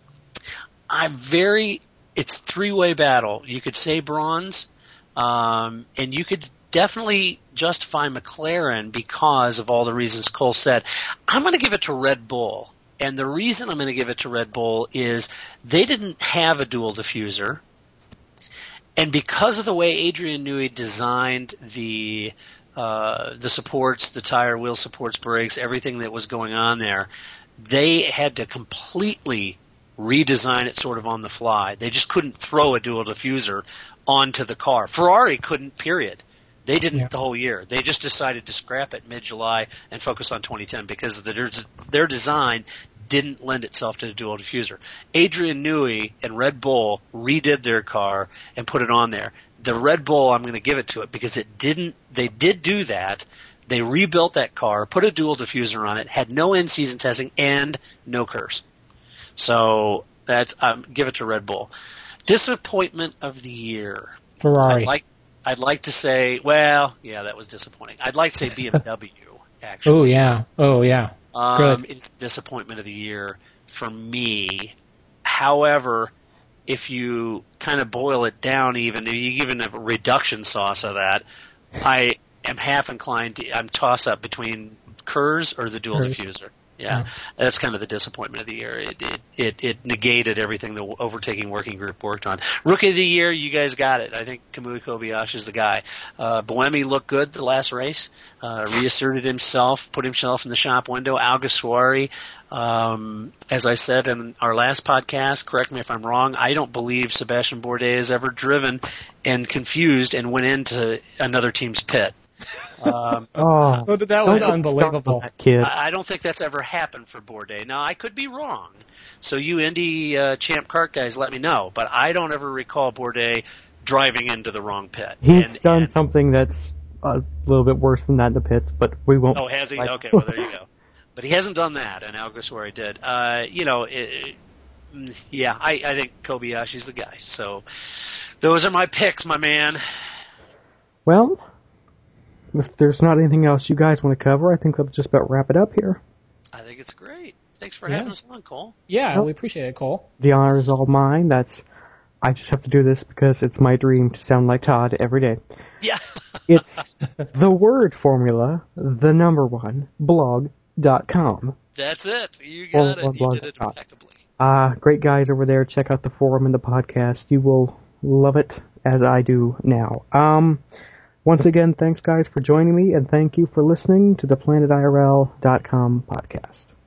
I'm very – it's three-way battle. You could say bronze, um, and you could definitely justify McLaren because of all the reasons Cole said. I'm going to give it to Red Bull. And the reason I'm going to give it to Red Bull is they didn't have a dual diffuser. And because of the way Adrian Newey designed the uh, the supports, the tire, wheel supports, brakes, everything that was going on there, they had to completely redesign it sort of on the fly. They just couldn't throw a dual diffuser onto the car. Ferrari couldn't, period. They didn't yeah. the whole year. They just decided to scrap it mid-July and focus on twenty ten because their, their design didn't lend itself to the dual diffuser. Adrian Newey and Red Bull redid their car and put it on there. The Red Bull, I'm going to give it to it because it didn't. They did do that. They rebuilt that car, put a dual diffuser on it, had no in-season testing, and no curse. So that's um, give it to Red Bull. Disappointment of the year. Ferrari. I like I'd like to say, well, yeah, that was disappointing. I'd like to say B M W, actually. Oh, yeah. Oh, yeah. Um, Good. it's disappointment of the year for me. However, if you kind of boil it down even, if you even have a reduction sauce of that, I am half inclined to, I'm toss up between Kurz or the dual Kurz. diffuser. Yeah, Yeah. that's kind of the disappointment of the year. It, it it it negated everything the overtaking working group worked on. Rookie of the year, you guys got it. I think Kamui Kobayashi is the guy. Uh, Buemi looked good the last race, uh, reasserted himself, put himself in the shop window. Alguersuari, um, as I said in our last podcast, correct me if I'm wrong, I don't believe Sebastian Bourdais has ever driven and confused and went into another team's pit. Um, Oh, Oh, that was don't get me unbelievable. started on that kid. I I don't think that's ever happened for Bourdais. Now, I could be wrong. So you Indy uh, Champ Kart guys, let me know. But I don't ever recall Bourdais driving into the wrong pit. He's And- done and- something that's a little bit worse than that in the pits, but we won't. Oh, has he? like- Okay, well, there you go. But he hasn't done that, and Alguersuari did. Uh, you know, it, it, yeah, I, I think Kobayashi's the guy. So those are my picks, my man. Well, if there's not anything else you guys want to cover, I think we'll just about wrap it up here. I think it's great. Thanks for Yeah. having us on, Cole. Yeah, Well- we appreciate it, Cole. The honor is all mine. That's I just have to do this because it's my dream to sound like Todd every day. Yeah. It's the word formula, the number one, blog dot com. That's it. You Well, got it. well, You well, did it uh, impeccably. Uh, great guys over there. Check out the forum and the podcast. You will love it as I do now. Um, once again, thanks guys for joining me, and thank you for listening to the planet I R L dot com podcast.